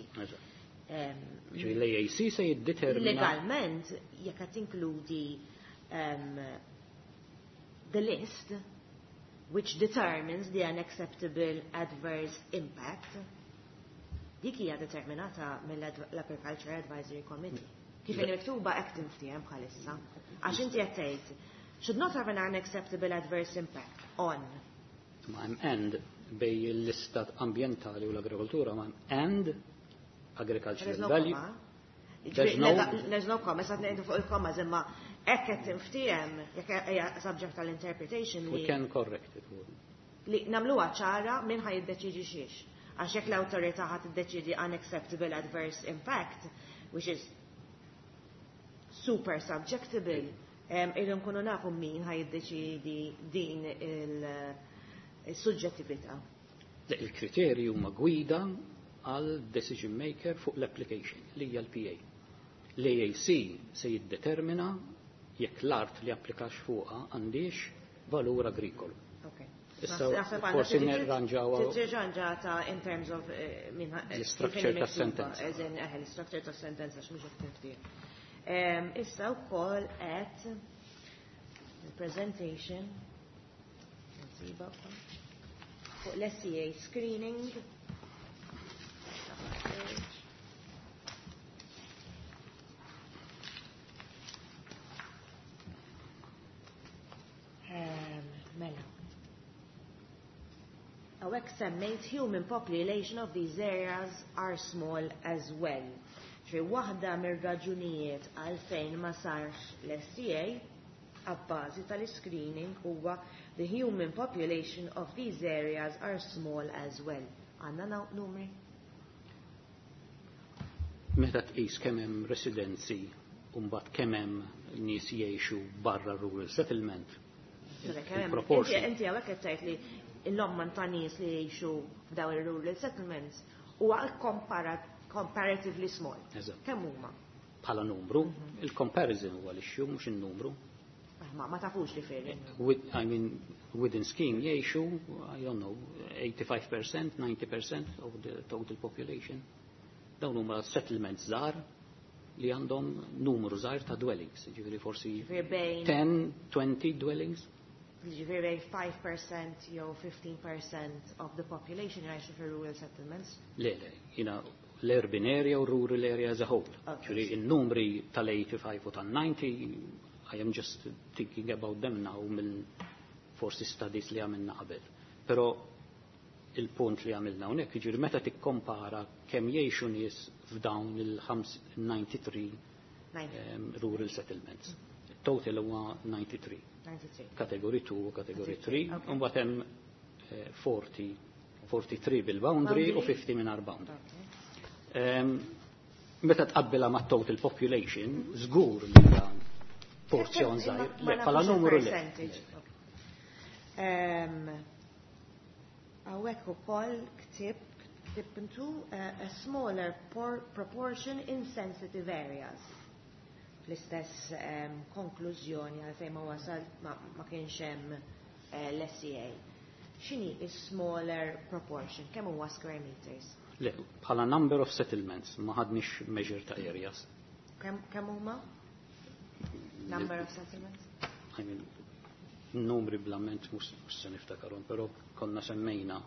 L-AAC se jiddetermina. Legalment, jekk qed tinkludi the list, which determines the unacceptable adverse impact, dik hija determinata mill-Agriculture Advisory Committee. Kif li miktuba hekk tinftiem bħalissa. Għax inti qed tgħid should not have an unacceptable adverse impact on. Ma hemm and bej l-istat ambjentali u l-agrikoltura ma and agricultural value. There's no comma, sa ngħidu fuq il-comma imma hekk qed tinftiem jekk hija subject tal-interpretation We can correct it. li nagħmluha ċara min ħaj jiddeċiedi xiex. Għax jekk l-awtorità ħadd iddeċiedi unacceptable adverse impact, which is super subjectable, irdu nkunu nafu min ħaj jiddeċiedi din il-suġġettività. Il-kriterji huma gwida għal decision maker fuq l-application li hija l-PA. L-AAC se jiddetermina jekk l-art li applikax fuqha għandix valur agrikolu. Issa forsi nirranġaw Tirranġata in terms of l-structure tas-sentenza. L-structure tas-sentenza x'mhux qed tinftih. Issa wkoll qed il-presentation nsiba fuq l-SCA screening. Mela. Għawek semmejt human population of these areas are small as well. Ġi waħda mir-raġunijiet għalfejn ma sarx l-SCA għabbażi tal-screening huwa the human population of these areas are small as well. Għanna numri? Meta tqis kemm hemm residenzi u mbagħad kemm hemm nies jgħixu barra rural settlement. Inti għawek qed tgħid li l-omman ta' nies li jgħixu f'daw ir-rural settlements huwa comparatively small. Kemm huma? Bħala numru, il-comparison huwa l-issue mhux in-numru. Ma tafux li fejn. I mean, within scheme jgħixu, I don't know, 85%, 90% of the total population. Dawn huma settlements żgħar li għandhom numru żgħar ta' dwellings, ġifieri forsi 10, 20 dwellings. Ġifieri 5% jew 15% of the population jgħixu fir-rural settlements. Le, l-urban area u rural area as a whole. Ġifieri in-numri tal-85 u tal-90 I am just thinking about them now mill forsi studies li għamilna qabel. Però il-punt li għamilna hawnhekk jiġri meta tikkompara kemm jgħixu nies f'dawn il-93 rural settlements. Total huwa 93. Kategori 2 u kategori 3, u mbagħad hemm 43 bil-boundary u 50 mingħajr boundary. Meta tqabbilha mat-total population, żgur li dan porzjon żgħir, bħala numru li. Hawnhekk ukoll ktibtu a smaller proportion in sensitive areas. L-istess konklużjoni għalfejn ma wasal ma kienx hemm l-SCA. X'inhi is-smaller proportion? Kemm huwa square meters? Le, bħala number of settlements ma ħadniex measure ta' areas. Kemm huma? Number of settlements? I mean, numri blament mhux se niftakarhom, però konna semmejna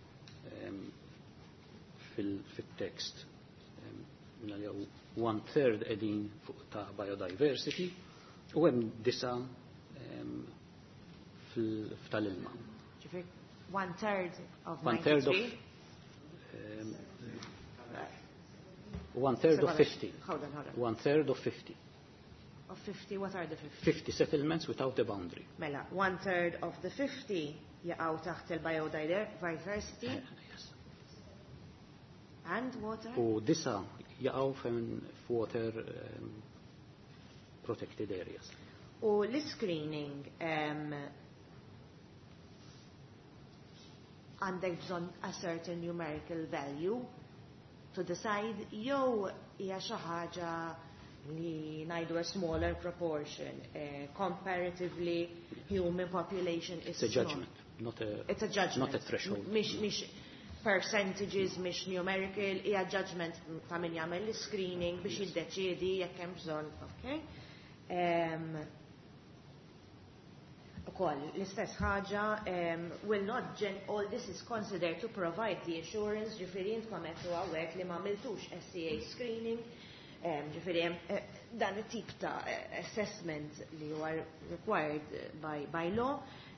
fil-tekst li 1/3 qegħdin fuq ta' biodiversity u hemm 9 f'tal-ilma. Ġifier 1/3 of 93? 1/3 of 50. Hold on. 1/3 of 50. Of 50, what are the 50? 50 settlements without a boundary. Mela, 1/3 of the 50 jaqgħu taħt il-biodiversity. Yes. And water? U 9 jaqgħu f'water protected areas. U l-screening għandek bżonn a certain numerical value to decide jew hija xi ħaġa li ngħidu a smaller proportion, comparatively human population is It's a judgment, not a it's a judgment. Not a threshold. Mhix percentages, mhix numerical, hija judgment ta' min jagħmel l-screening biex jiddeċiedi jekk hemm bżonn, okay? ukoll l-istess ħaġa will not all this is considered to provide the assurance ġifieri intkom qed hawnhekk li ma għamiltux SCA screening ġifieri dan it-tip ta' assessment li huwa required by law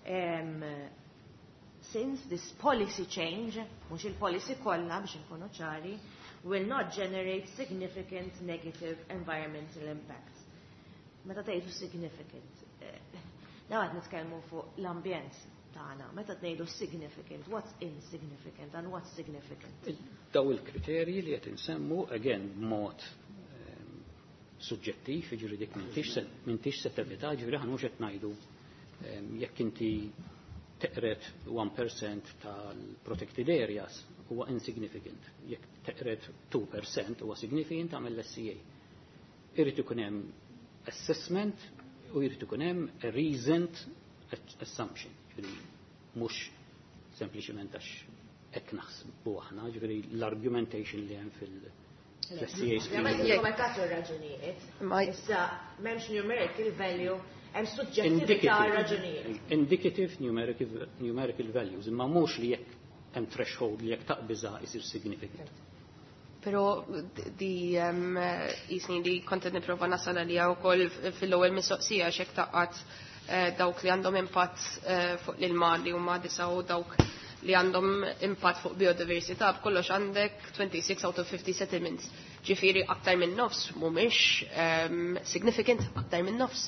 since this policy change mhux il-policy kollha biex inkunu ċari will not generate significant negative environmental impacts. Meta tgħidu significant, għad nitkellmu fuq l-ambjent tagħna, meta tgħidu significant, what's insignificant and what's significant? Daw il-kriterji li qed insemmu again b'mod suġġettiv, jiġri dik m'intix se tevita, ġifieri aħna mhux qed ngħidu jekk inti teqret 1% tal-protected areas huwa insignificant. Jekk teqret 2% huwa significant tagħmel l-SCA. Irid ikun hemm assessment u jrid ikun hemm a reasoned assumption. Ġifieri mhux sempliċement għax hekk naħsbu aħna, ġifieri l-argumentation li hemm fil-SCA screening. Ma tagħtu raġunijiet. Issa m'hemmx numerical value, hemm suġġettività raġunijiet. Indicative numerical values, imma mhux li jekk hemm threshold li jekk taqbiża isir significant. Pero jisni li kontet niprofa nasal għalija wkoll fil-ewwel mistoqsija x'hekk taqgħod dawk li għandhom impatt fuq l-ilma li huma disa u dawk li għandhom impatt fuq biodiversità b'kollox għandek 26 out of 50 settlements. Ġifieri aktar minn nofs mhumiex significant aktar minn nofs.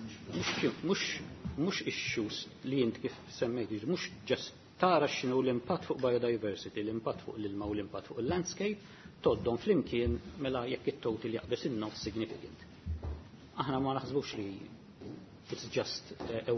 Mhux issues li int kif semmejt, mhux just tara x'inhu l-impatt fuq biodiversity, l-impatt fuq l-ilma u l-impatt fuq il-landscape, toddhom flimkien mela jekk it-total jaqbes in-nofs significant. Aħna ma naħsbux li it's just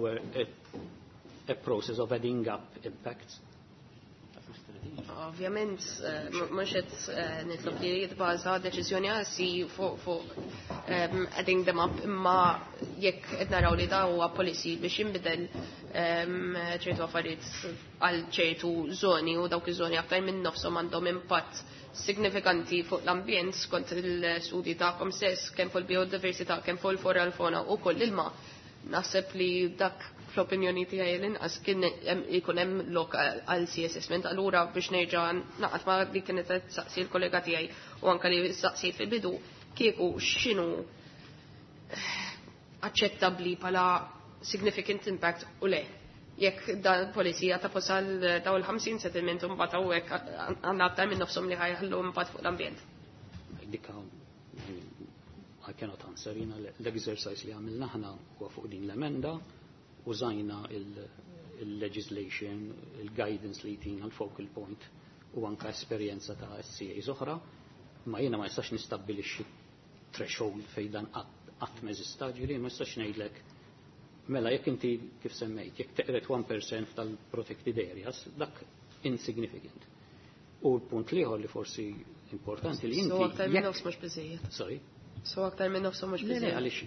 a process of adding up impacts. Ovvjament, mhux qed nitlob li jitbaża deċiżjoni għasi fuq adding them up, imma jekk qed naraw li da huwa policy biex jinbidel ċertu affarijiet għal ċertu żoni u dawk iż-żoni aktar minn nofshom għandhom impatt signifikanti fuq l-ambjent skont il-studji tagħkom stess kemm fuq il-biodiversità, kemm fuq il-flora l-fauna u koll ilma. Naħseb li dak fl-opinjoni tiegħi l-inqas kien ikun hemm lok għal assessment, allura biex nerġa' naqgħod ma' dik kienet saqsi l-kollega tiegħi u anke li saqsiet fil-bidu kieku x'inhu aċċettabbli bħala significant impact u le. Jekk dan policy ta' posal daw il-50 settlement u mbagħad hawnhekk għandna aktar minn nofshom li ħajħallu impatt fuq l-ambjent. I cannot answer, l-exercise li għamilna ħna huwa fuq din l-emenda, użajna il-legislation, il-guidance li jtina l-focal point u anka esperjenza ta' SCAs oħra, ma jiena ma jistax nistabbilixxi threshold fejn dan qatt meżista, ġieli ma jistax ngħidlek mela jekk inti kif semmejt, jekk teqret 1% tal-protected areas, dak insignificant. U l-punt liħor li forsi importanti li inti. So aktar minn nofs mhux biżejjed. Sorry. So aktar minn nofs mhux biżejjed. Għaliex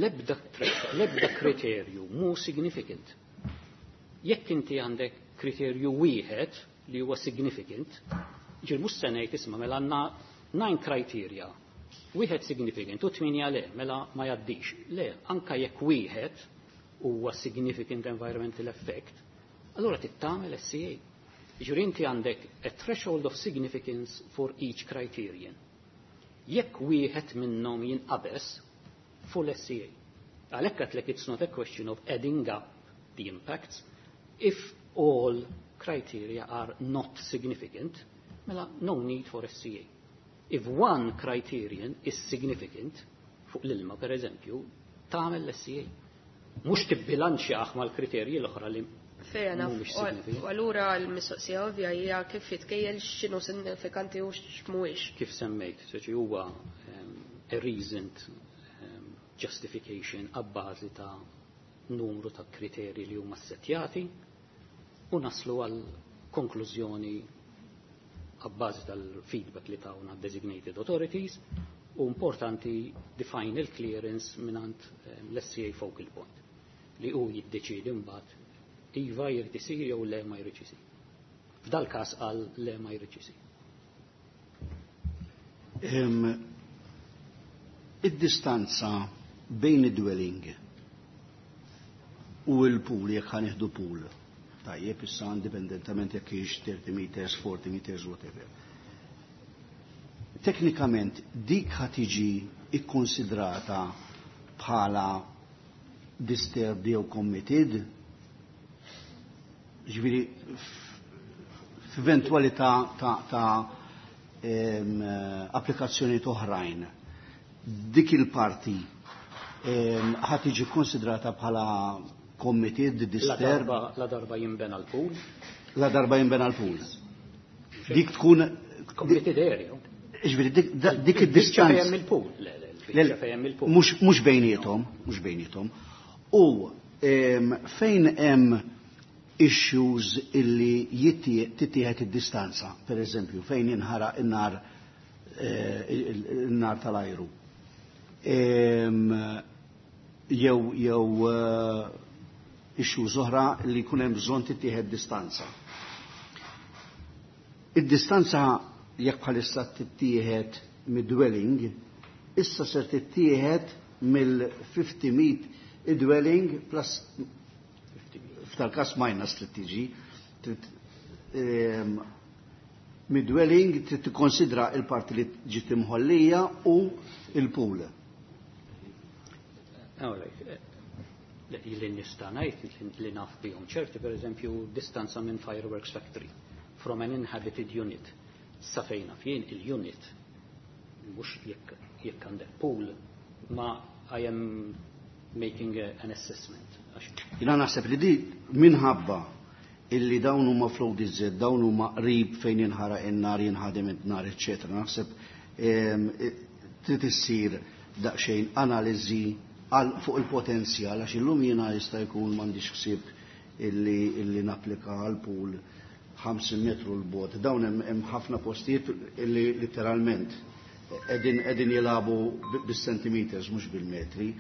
l-ebda kriterju mu significant. Jekk inti għandek kriterju wieħed li huwa significant, ġil mhux se ngħid isma' mela għandna 9 criteria. Wieħed significant u 8 le, mela ma jgħaddix. Le, anka jekk wieħed huwa significant environmental effect, allura tittamel SCA. Ġifieri inti għandek a threshold of significance for each criterion. Jekk wieħed minnhom jinqabes full SCA. Għalhekk għatlek it's not a question of adding up the impacts. If all criteria are not significant, mela no need for SCA. If one criterion is significant, fuq l-ilma per eżempju, tagħmel l-SCA. Mhux tibbilanċjaħ mal-kriterji l-oħra li Fair enough. U allura l-mistoqsija ovvja hija kif jitkejjel x'inhu sinifikanti u x'mhuwiex. Kif semmejt, seċi huwa a reasoned justification abbażi ta' numru ta' kriterji li huma ssettjati u naslu għal konklużjoni abbażi tal-feedback li tawna designated authorities u importanti define il-clearance minant l-SCA focal point li hu jiddeċidi mbagħad iva jrid isir jew le ma jrid isir. F'dal każ qal le ma jrid isir. Id-distanza bejn id-dwelling u l-pool jekk ħanieħdu pool. Tajjeb issa indipendentament jekk hix 30 meters, 40 meters, whatever. Teknikament dik ħatiġi ikkonsidrata bħala disturbed jew committed, ġifieri f'eventwalità ta' applikazzjoni oħrajn. Dik il-parti ħatiġi konsidrata bħala committed, disturbed. La darba jinbena l-pool. La darba jinbena l-pool. Dik tkun committed area. Ġifieri dik id-distanza Fejn il-pool. mhux bejniethom. U fejn hemm issues illi tittieħed id-distanza, per eżempju, fejn jinħaraq in-nar tal-ajru. Jew issues oħra li jkun hemm bżonn tittieħed distanza. Id-distanza jekk bħalissa tittieħed mid-dwelling, issa ser tittieħed mill-50 meet id-dwelling plus f'tal-każ minus trid tiġi mid-dwelling trid tikkonsidra l-parti li ġiet imħollija u l-pool. Li nista' ngħid li naf bihom ċerti, pereżempju distanza minn fireworks factory from an inhabited unit. Sa fejna fien il-unit mhux jekk għandek pool, ma I am making an assessment. Jina naħseb li di minħabba illi dawn huma flow iżjed, dawn huma qrib fejn jinħaraq in-nar, jinħadem in-nar, eċetera. Naħseb trid issir daqsxejn analiżi fuq il-potenzjal għax illum jiena jista' jkun m'għandix ħsieb illi napplika għal pool 50 metru l-bot. Dawn hemm ħafna postijiet illi literalment qegħdin jilagħbu bis-centimeters mhux bil-metri.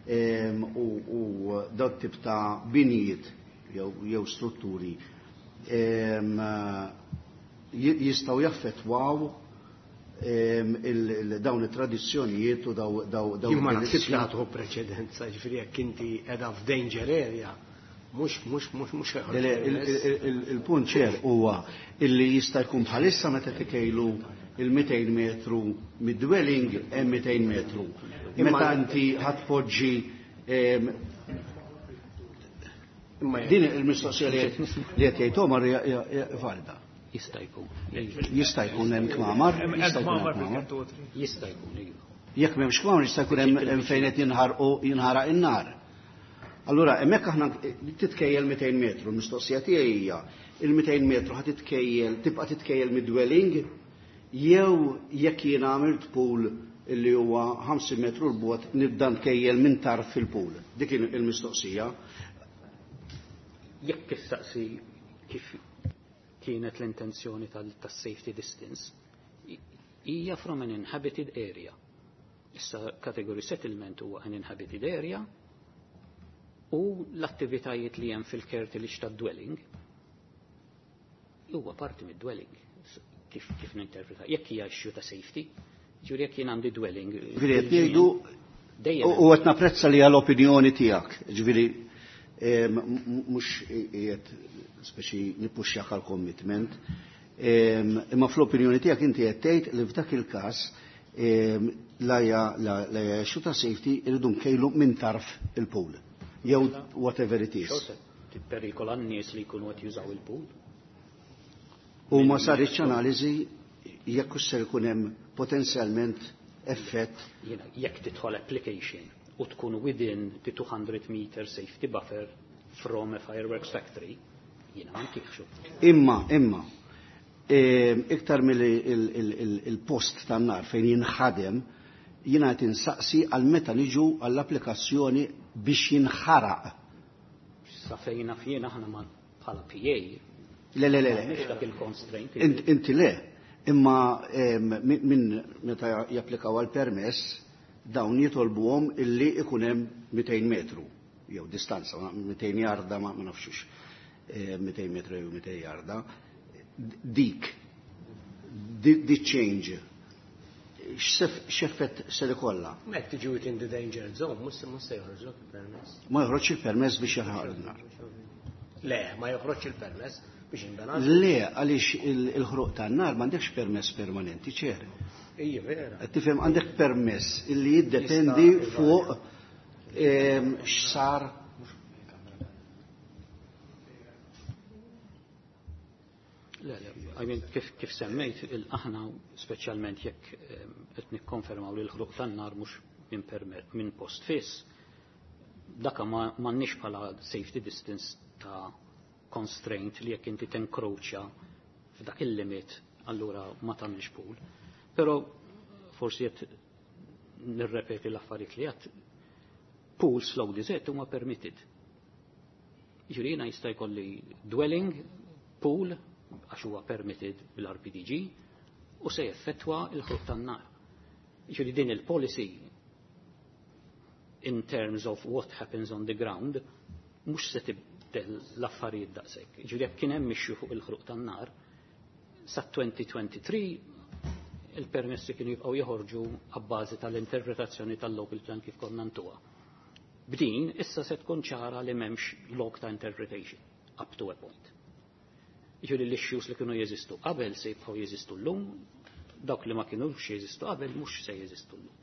U dak tip ta' binijiet jew strutturi jistgħu jaffettwaw dawn it-tradizzjonijiet u daw. Ma naħsibx li ħadħu preċedenza, ġifieri jekk inti qiegħda f'danger area, mhux il-punt ċer huwa illi jista' jkun bħalissa meta tikejlu il-200 metru mid-dwelling hemm 200 metru. Meta inti ħatpoġġi din il-mistoqsija li qed jgħid Omar valida. Jista' jkun. Jista' jkun hemm kmamar, jista' jkun. Jekk m'hemmx kmamar jista' jkun hemm fejn qed jinħaraq in-nar. Allura hemmhekk aħna titkejjel 200 metru, l-mistoqsija tiegħi hija il-200 metru ħad tibqa' titkejjel mid-dwelling jew jekk jien għamilt pool illi huwa 50 metru l-bogħod nibda nkejjel minn tarf fil-pool. Dik il-mistoqsija. Jekk tistaqsi kif kienet l-intenzjoni tas-safety distance, hija from an inhabited area. Issa category settlement huwa an inhabited area u l-attivitajiet li hemm fil-kerti li tad-dwelling huwa parti mid-dwelling. Kif ninterpreta? Jekk hija issue ta' safety, ġuri jekk jien għandi dwelling. Ġifieri qed jgħidu u qed napprezza li għall-opinjoni tiegħek. Ġifieri mhux qiegħed speċi nippuxxjak għal commitment. Imma fl-opinjoni tiegħek inti qed tgħid li f'dak il-każ la issue ta' safety irridu nkejlu minn tarf il-pool. Jew whatever it is. Tipperikola n-nies li jkunu qed jużaw il-pool. U ma saritx analiżi jekk ser ikun hemm potenzjalment effett. Jekk tidħol application u tkun within the 200 meter safety buffer from a fireworks factory, jiena ma nkifxu. Imma iktar mill-post tan-nar fejn jinħadem jiena qed insaqsi għal meta niġu għall-applikazzjoni biex jinħaraq. Sa fejna fien aħna ma bħala PA. Le. Inti le, imma minn meta japplikaw għal permess dawn jitolbuhom illi ikun hemm 200 metru jew distanza 200 jarda ma nafxux 200 metru jew 200 jarda dik change x'effett se ikollha. Mek tiġi within the danger zone, mhux se joħroġlok il-permess. Ma joħroġ il-permess biex jaħraq il-nar. Le, ma joħroġ il-permess biex jinbena. Le, għaliex il-ħruq tan-nar m'għandekx permess permanenti ċeri. Ija, vera. Qed tifhem għandek permess illi jiddependi fuq x'sar. I mean, kif semmejt, aħna speċjalment jekk qed nikkonfermaw li l-ħruq tan-nar mhux minn post fiss, daka m'għandniex bħala safety distance ta' constraint li jekk inti tenkroċja f'dak il-limit allura ma tagħmilx pool. Però forsi qed nirrepeti l-affarijiet li qed pools slow diżett huma permitted. Jiġri jista' jkolli dwelling pool għax huwa permitted bil-RPDG u se jeffettwa il-ħruq tan-nar. Jiġri din il-policy in terms of what happens on the ground mhux se tibdel l-affarijiet daqshekk. Jiġri jekk kien hemm ixxu fuq il-ħruq tan-nar sa 2023 il-permessi kienu jibqgħu joħorġu abbażi tal-interpretazzjoni tal-local plan kif konna ntuha. B'din issa se tkun ċara li m'hemmx log ta' interpretation up to a point. Jiġri l-issues li kienu jeżistu qabel se jibqgħu jeżistu llum, dawk li ma kinux jeżistu qabel mhux se jeżistu llum.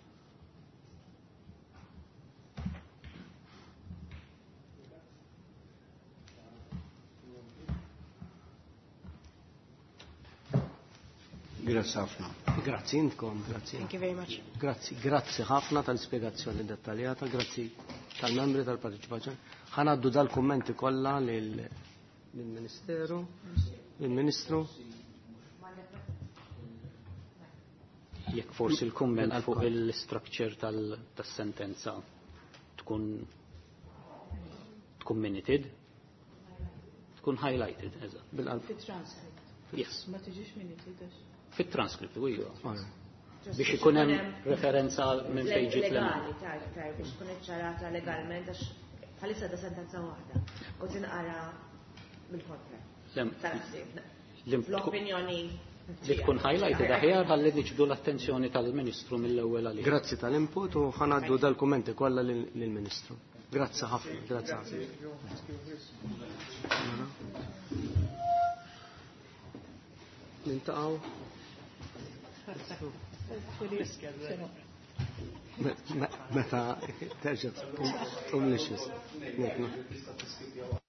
Grazzi ħafna. Grazzi intkom, grazzi. Thank you very much. Grazzi ħafna tal-spjegazzjoni dettaljata, grazzi tal-membri tal-parteċipazzjoni. Ħanaddu dal-kummenti kollha lill-Ministeru, lill-Ministru. Jekk forsi l-kumment fuq il-structure tas-sentenza tkun minuted, tkun highlighted, eżatt. Fit-transcript. Yes. Ma tiġix minuted. Fit-transcript, u biex ikun hemm referenza minn fejn legali, tar biex tkun iċċarata legalment għax bħalissa da sentenza waħda. U tinqara bil-kontra. L-opinjoni li tkun highlighted aħjar ħalli niġbdu l-attenzjoni tal-Ministru mill-ewwel għalih. Grazzi tal-input u ħanaddu dal-kummenti kollha lill-Ministru. Grazzi ħafna, grazzi ħafna. Nintaqgħu. Meta terġa' tum lixis.